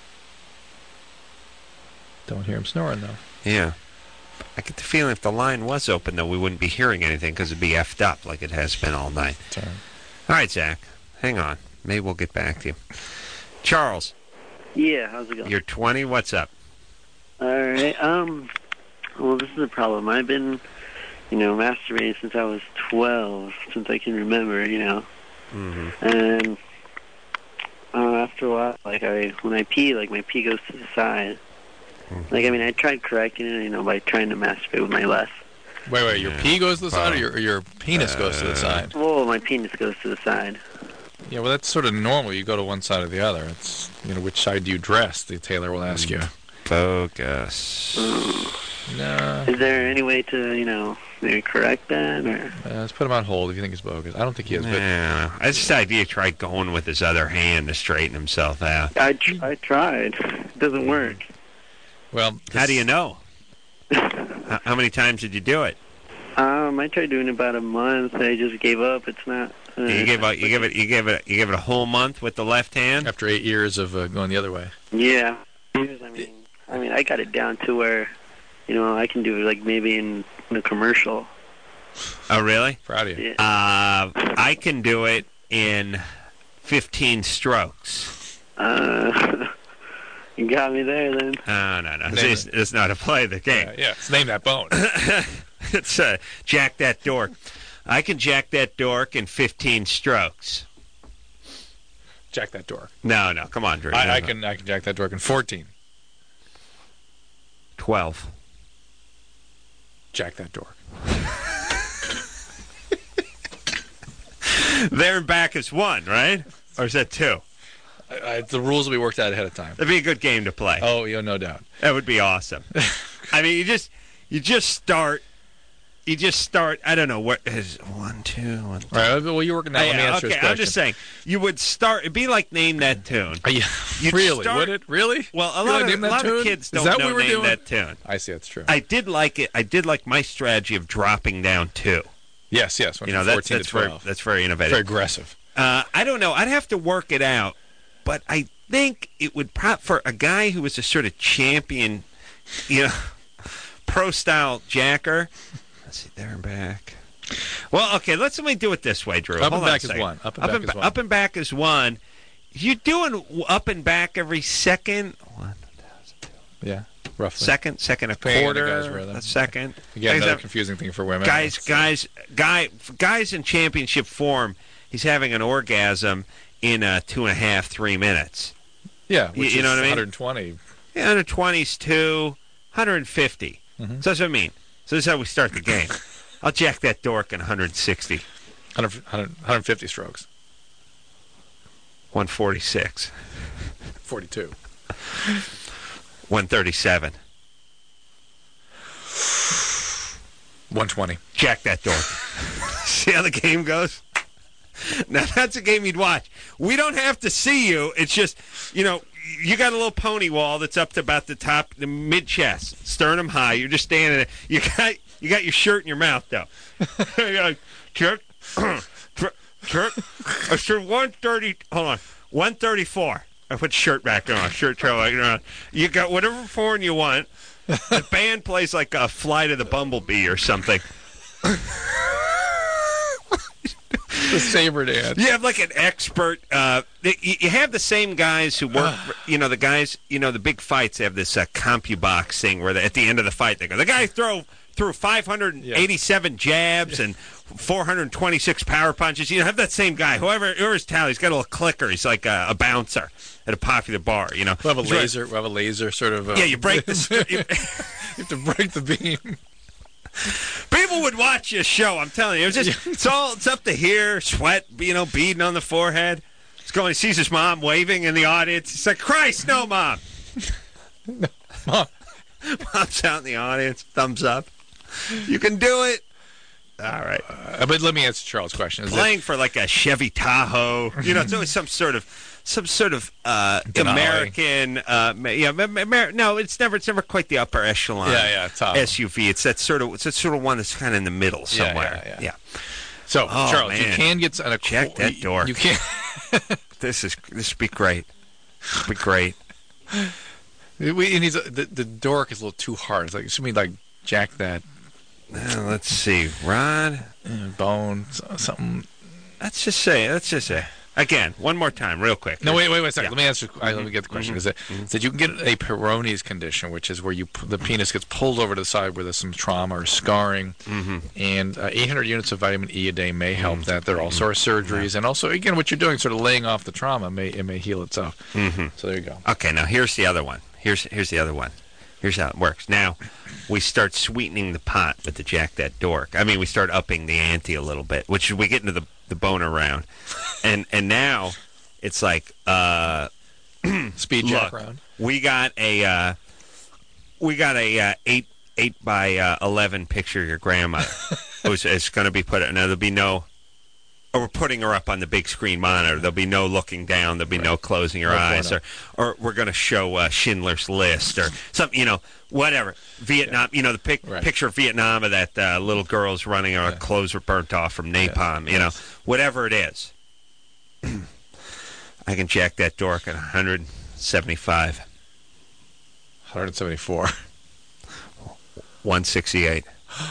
Don't hear him snoring, though. Yeah. I get the feeling if the line was open, though, we wouldn't be hearing anything because it'd be effed up like it has been all night. All right, Zach. Hang on. Maybe we'll get back to you. Charles. Yeah, how's it going? You're 20. What's up? All right. Well, this is a problem. I've been, masturbating since I was 12, since I can remember, Mm-hmm. And after a while, when I pee, my pee goes to the side. Mm-hmm. I tried correcting it, by trying to masturbate with my left. Wait, your pee goes to the side, or your penis goes to the side? Well, my penis goes to the side. Yeah, well, that's sort of normal. You go to one side or the other. It's, which side do you dress? The tailor will ask you. Bogus. No. Is there any way to, maybe correct that? Or? Let's put him on hold if you think it's bogus. I don't think he is. Yeah, I just idea try going with his other hand to straighten himself out. I tried. It doesn't work. Well, how do you know? How many times did you do it? I tried doing it about a month. I just gave up. It's not. You gave it a whole month with the left hand after 8 years of going the other way. Yeah, I got it down to where, I can do it maybe in a commercial. Oh, really? Proud of you. Yeah. I can do it in 15 strokes. You got me there, then. Oh, no. It's not to play the game. Yeah. It's name that bone. It's jack that dork. I can jack that dork in 15 strokes. Jack that dork. No. Come on, Drew. I can jack that dork in 14. 12. Jack that dork. There and back is 1, right? Or is that 2? The rules will be worked out ahead of time. That'd be a good game to play. Oh, yeah, no doubt. That would be awesome. You just start. I don't know what is 1, 2, 1, 2. All right. Well, you're working that. Let me answer this question. I'm just saying. You would start. It'd be like Name That Tune. Really? Would it? Really? Well, a lot of kids don't know Name That Tune. I see. That's true. I did like it. I did like my strategy of dropping down 2. Yes. Went from 14 to 12. That's very innovative. Very aggressive. I don't know. I'd have to work it out. But I think it would for a guy who was a sort of champion, pro-style jacker. Let's see, there and back. Well, okay, let me do it this way, Drew. Up and back is 1. Up and back is 1. You're doing up and back every second. 1,000. Yeah, roughly. Second a quarter, a second. Again, another confusing thing for women. Guys in championship form, he's having an orgasm in 2.5, 3 minutes. Yeah, which you know is what I mean? 120. Yeah, 120 is 2, 150. Mm-hmm. So that's what I mean. So this is how we start the game. I'll jack that dork in 160. 150 strokes. 146. 42. 137. 120. Jack that door. See how the game goes? Now, that's a game you'd watch. We don't have to see you. It's just, you got a little pony wall that's up to about the top, the mid-chest, sternum high. You're just standing there. You got your shirt in your mouth, though. You're like, Jerk. I said 130. Hold on. 134. I put shirt back on. Shirt trail back on. You got whatever porn you want. The band plays like a Flight of the Bumblebee or something. The saber dance. You have like an expert. You have the same guys who work. The guys. The big fights have this CompuBox thing where at the end of the fight they go, the guy threw 587 jabs and 426 power punches. Have that same guy. Whoever's tally, he's got a little clicker. He's like a bouncer at a popular bar. We have a laser. We have a laser sort of. You break the. You have to break the beam. People would watch your show. I'm telling you, it's up to here. Sweat, beading on the forehead. He's going. He sees his mom waving in the audience. He's like, "Christ, no, Mom." No, Mom. Mom's out in the audience. Thumbs up. You can do it. All right. But let me answer Charles' question. Playing for like a Chevy Tahoe. It's always some sort of American. No, it's never quite the upper echelon. Top SUV. It's that sort of one that's kind of in the middle somewhere. Yeah. So, Charles, man. You can get check that door. You can. This would be great. It'd be great. The dork is a little too hard. It's like it should be like Jack that. Let's see, Rod, bone, something. Let's just say. Again, one more time, real quick. No, wait a second. Let me answer. Let me get the question. Is that you can get a Peyronie's condition, which is where the penis gets pulled over to the side where there's some trauma or scarring, and 800 units of vitamin E a day may help that. There also are surgeries, and also again, what you're doing, sort of laying off the trauma, it may heal itself. So there you go. Okay, now here's the other one. Here's the other one. Here's how it works. Now, we start sweetening the pot with the Jack That Dork. I mean, we start upping the ante a little bit, which we get into the boner round. And now it's like speed jack round. We got a 8 by 11 picture of your grandmother. It's going to be put. Now there'll be no. Or we're putting her up on the big screen monitor. There'll be no looking down. There'll be no closing your eyes. Or we're going to show Schindler's List or something, whatever. Vietnam, the picture of Vietnam of that little girl's running, or clothes were burnt off from napalm, whatever it is. I can jack that dork at 175. 174. 168.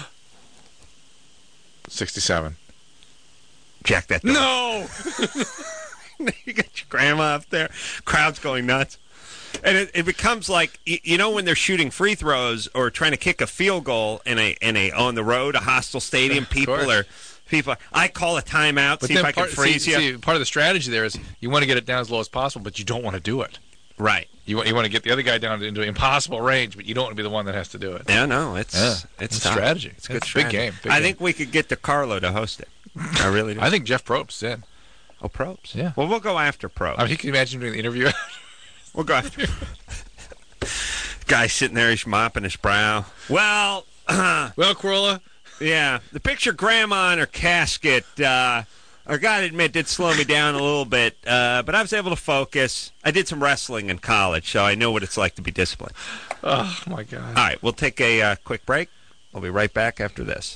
67. Jack that door. No! You got your grandma up there. Crowd's going nuts. And it becomes like, when they're shooting free throws or trying to kick a field goal in a on the road, a hostile stadium, people, I call a timeout, see if I can freeze you. See, part of the strategy there is you want to get it down as low as possible, but you don't want to do it. Right. You want to get the other guy down into impossible range, but you don't want to be the one that has to do it. Yeah, no, it's strategy. It's a good strategy. Big game. I think we could get DeCarlo to host it. I really do. I think Jeff Probst's in. Oh, Probst? Yeah. Well, we'll go after Probst. I mean, can you imagine doing the interview? We'll go after Guy sitting there, he's mopping his brow. Well, Corolla. Yeah. The picture grandma in her casket, I got to admit, did slow me down a little bit. But I was able to focus. I did some wrestling in college, so I know what it's like to be disciplined. Oh, my God. All right, we'll take a quick break. We'll be right back after this.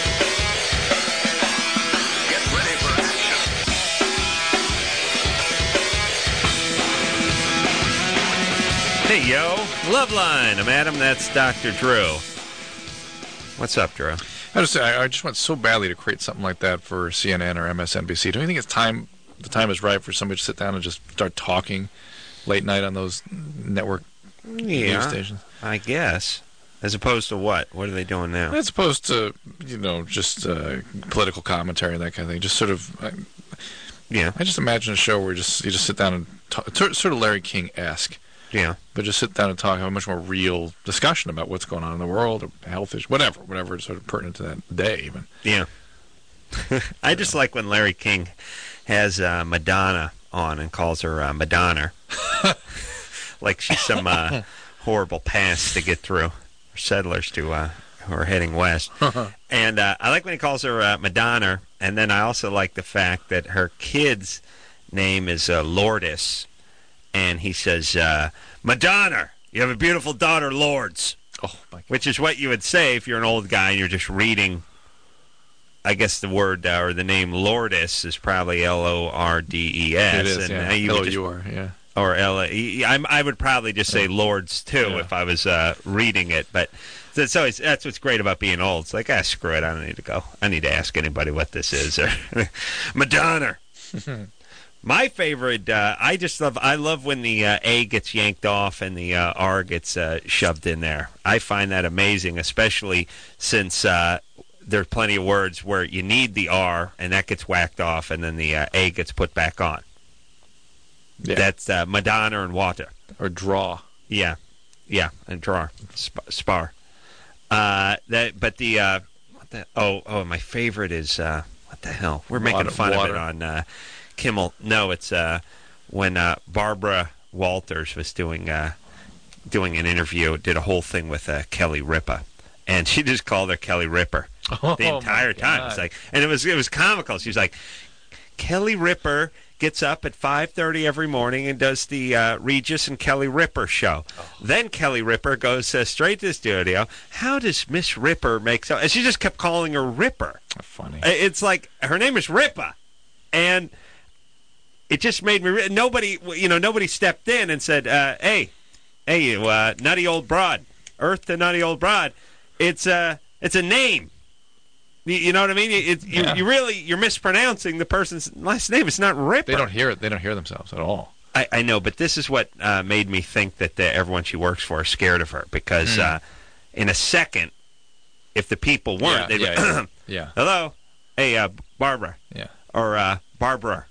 Hey, yo. Loveline. I'm Adam. That's Dr. Drew. What's up, Drew? I just want so badly to create something like that for CNN or MSNBC. Don't you think the time is right for somebody to sit down and just start talking late night on those network news stations? I guess. As opposed to what? What are they doing now? As opposed to, just political commentary and that kind of thing. Just sort of... I just imagine a show where you just sit down and talk, sort of Larry King-esque. Yeah. But just sit down and talk, have a much more real discussion about what's going on in the world, or health issues, whatever is sort of pertinent to that day, even. Yeah. I just like when Larry King has Madonna on and calls her Madonna, like she's some horrible pass to get through, for settlers who are heading west. And I like when he calls her Madonna, and then I also like the fact that her kid's name is Lourdes, and he says, Madonna, you have a beautiful daughter, Lourdes. Oh, my God. Which is what you would say if you're an old guy and you're just reading. I guess the word or the name Lourdes is probably Lordes. It is, and yeah. you would L-O-U-R, yeah. Or I would probably just say Lords too if I was reading it. But that's what's great about being old. It's like, screw it, I don't need to go. I need to ask anybody what this is. Or Madonna. My favorite, I love when the A gets yanked off and the R gets shoved in there. I find that amazing, especially since there are plenty of words where you need the R and that gets whacked off and then the A gets put back on. Yeah. That's Madonna and water. Or draw. Yeah, and draw. Spar. My favorite is, what the hell? We're making fun of it on Kimmel. No, it's when Barbara Walters was doing an interview, did a whole thing with Kelly Ripa, and she just called her Kelly Ripper the entire time. It's like, and it was comical. She was like, Kelly Ripper gets up at 5:30 every morning and does the Regis and Kelly Ripper show. Then Kelly Ripper goes straight to the studio. How does Miss Ripper make so? And she just kept calling her Ripper. Funny. It's like her name is Ripa, and it just made me. Nobody stepped in and said, "Hey, you nutty old broad, Earth to nutty old broad." It's a name. You know what I mean? You're mispronouncing the person's last name. It's not Ripper. They don't hear it. They don't hear themselves at all. I know, but this is what made me think that everyone she works for is scared of her, because in a second, if the people weren't, they'd be, yeah. Hello, hey, Barbara, or Barbara.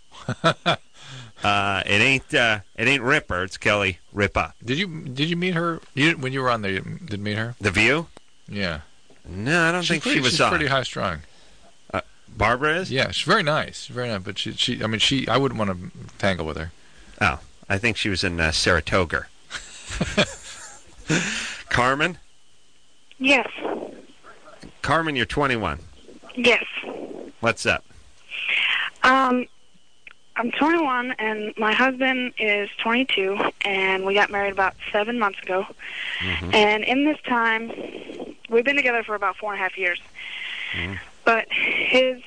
It ain't Ripper. It's Kelly Ripa. Did you meet her when you were on there? You did meet her? The View? Yeah. No, I don't think she was she's pretty high strung. Barbara is? Yeah, she's very nice. Very nice. But I wouldn't want to tangle with her. Oh, I think she was in Saratoga. Carmen? Yes. Carmen, you're 21. Yes. What's up? I'm 21, and my husband is 22, and we got married about 7 months ago. Mm-hmm. And in this time, we've been together for about 4.5 years. Mm-hmm. But his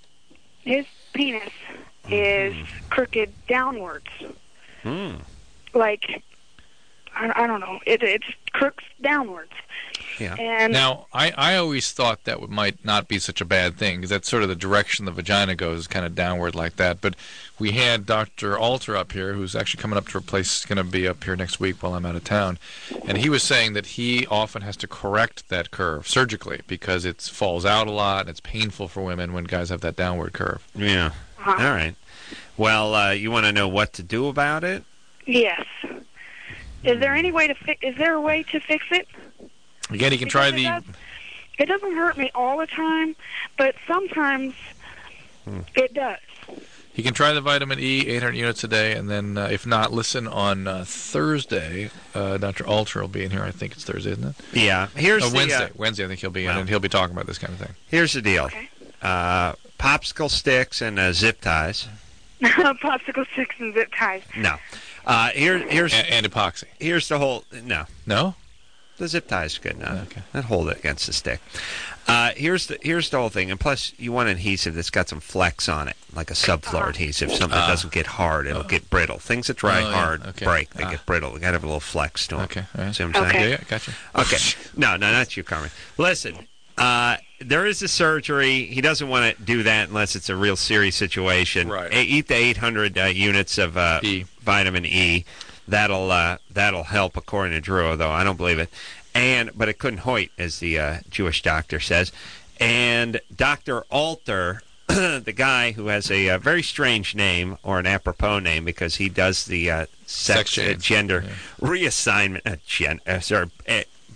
penis is crooked downwards. Mm. Like, I don't know. It crooks downwards. Yeah. And now, I always thought that might not be such a bad thing, because that's sort of the direction the vagina goes, kind of downward like that. But we had Dr. Alter up here, who's actually coming up to replace, going to be up here next week while I'm out of town. And he was saying that he often has to correct that curve surgically, because it falls out a lot, and it's painful for women when guys have that downward curve. Yeah. Uh-huh. All right. Well, you want to know what to do about it? Yes. Is there any way to Is there a way to fix it? Again, you can try the... It doesn't hurt me all the time, but sometimes it does. You can try the vitamin E, 800 units a day, and then if not, listen on Thursday. Dr. Alter will be in here. I think it's Thursday, isn't it? Yeah. Wednesday. Wednesday, I think he'll be in, and he'll be talking about this kind of thing. Here's the deal. Okay. Popsicle sticks and zip ties. Popsicle sticks and zip ties. No. Here's and epoxy. Here's the whole... No? The zip tie is good now. Okay. That hold it against the stick. Here's the whole thing, and plus you want an adhesive that's got some flex on it, like a subfloor adhesive. Something that doesn't get hard, it'll get brittle. Things that dry hard break, they get brittle. They got to have a little flex to them. Okay. All right. See what I'm saying? Yeah, gotcha. Okay. No, not you, Carmen. Listen, there is a surgery. He doesn't want to do that unless it's a real serious situation. Right. Eat the 800 units of vitamin E. That'll help, according to Drew, though I don't believe it. But it couldn't hoit, as the Jewish doctor says. And Dr. Alter, the guy who has a very strange name, or an apropos name, because he does the sex gender reassignment,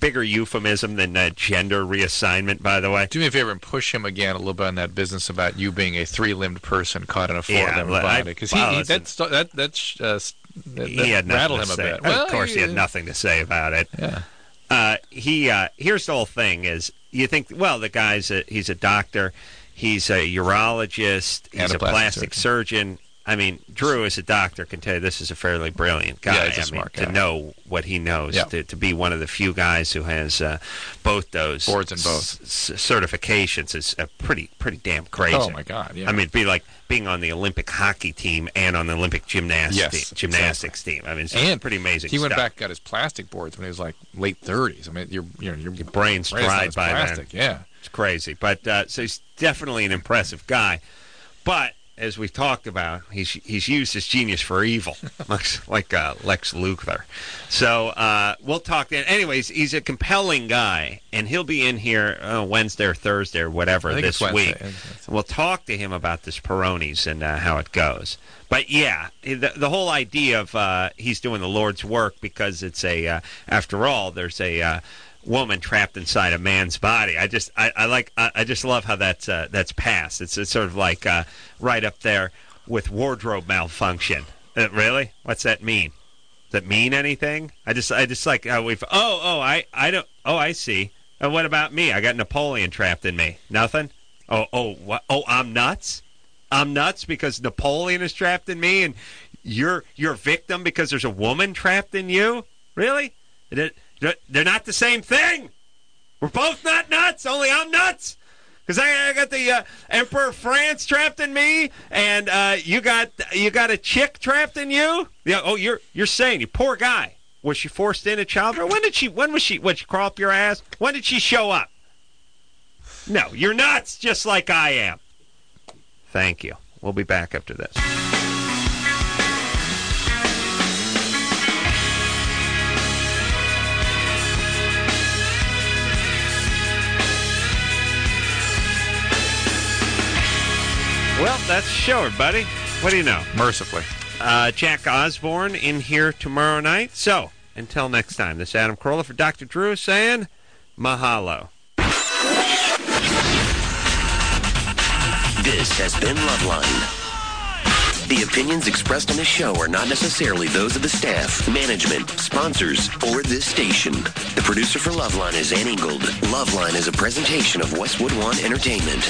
bigger euphemism than gender reassignment, by the way. Do me a favor and push him again a little bit on that business about you being a three-limbed person caught in a four-limbed body. Because he had rattled him a bit. Well, of course, he had nothing to say about it. Yeah. Here's the whole thing: is you think, well, the guy's he's a doctor, he's a urologist, he's a plastic surgeon. I mean, Drew, as a doctor, can tell you this is a fairly brilliant guy. Yeah, he's a smart guy. To know what he knows, to be one of the few guys who has both those boards and both certifications is pretty damn crazy. Oh my God! Yeah. I mean, it'd be like being on the Olympic hockey team and on the Olympic gymnastics team. I mean, it's pretty amazing. He went stuff. back and got his plastic boards when he was like late 30s. I mean, your brain's dried by plastic. then. Yeah, it's crazy. But so he's definitely an impressive guy, but. As we've talked about, he's used his genius for evil, like Lex Luthor. So we'll talk then. Anyways, he's a compelling guy, and he'll be in here Wednesday or Thursday or whatever this week. We'll talk to him about this Peronis and how it goes. But yeah, the whole idea of he's doing the Lord's work because it's after all, there's a woman trapped inside a man's body. I just love how that's passed. It's sort of like right up there with wardrobe malfunction. Really? What's that mean? Does that mean anything? I just like how we've I see. What about me? I got Napoleon trapped in me. Nothing? What? I'm nuts? I'm nuts because Napoleon is trapped in me and you're a victim because there's a woman trapped in you? Really? They're not the same thing. We're both not nuts. Only I'm nuts. Because I got the Emperor of France trapped in me, and you got a chick trapped in you. Yeah. Oh, you're saying, you poor guy. Was she forced into childbirth? When was she crawl up your ass? When did she show up? No, you're nuts, just like I am. Thank you. We'll be back after this. Well, that's the show, everybody. What do you know? Mercifully. Jack Osborne in here tomorrow night. So, until next time, this is Adam Carolla for Dr. Drew saying mahalo. This has been Loveline. The opinions expressed on this show are not necessarily those of the staff, management, sponsors, or this station. The producer for Loveline is Ann Ingold. Loveline is a presentation of Westwood One Entertainment.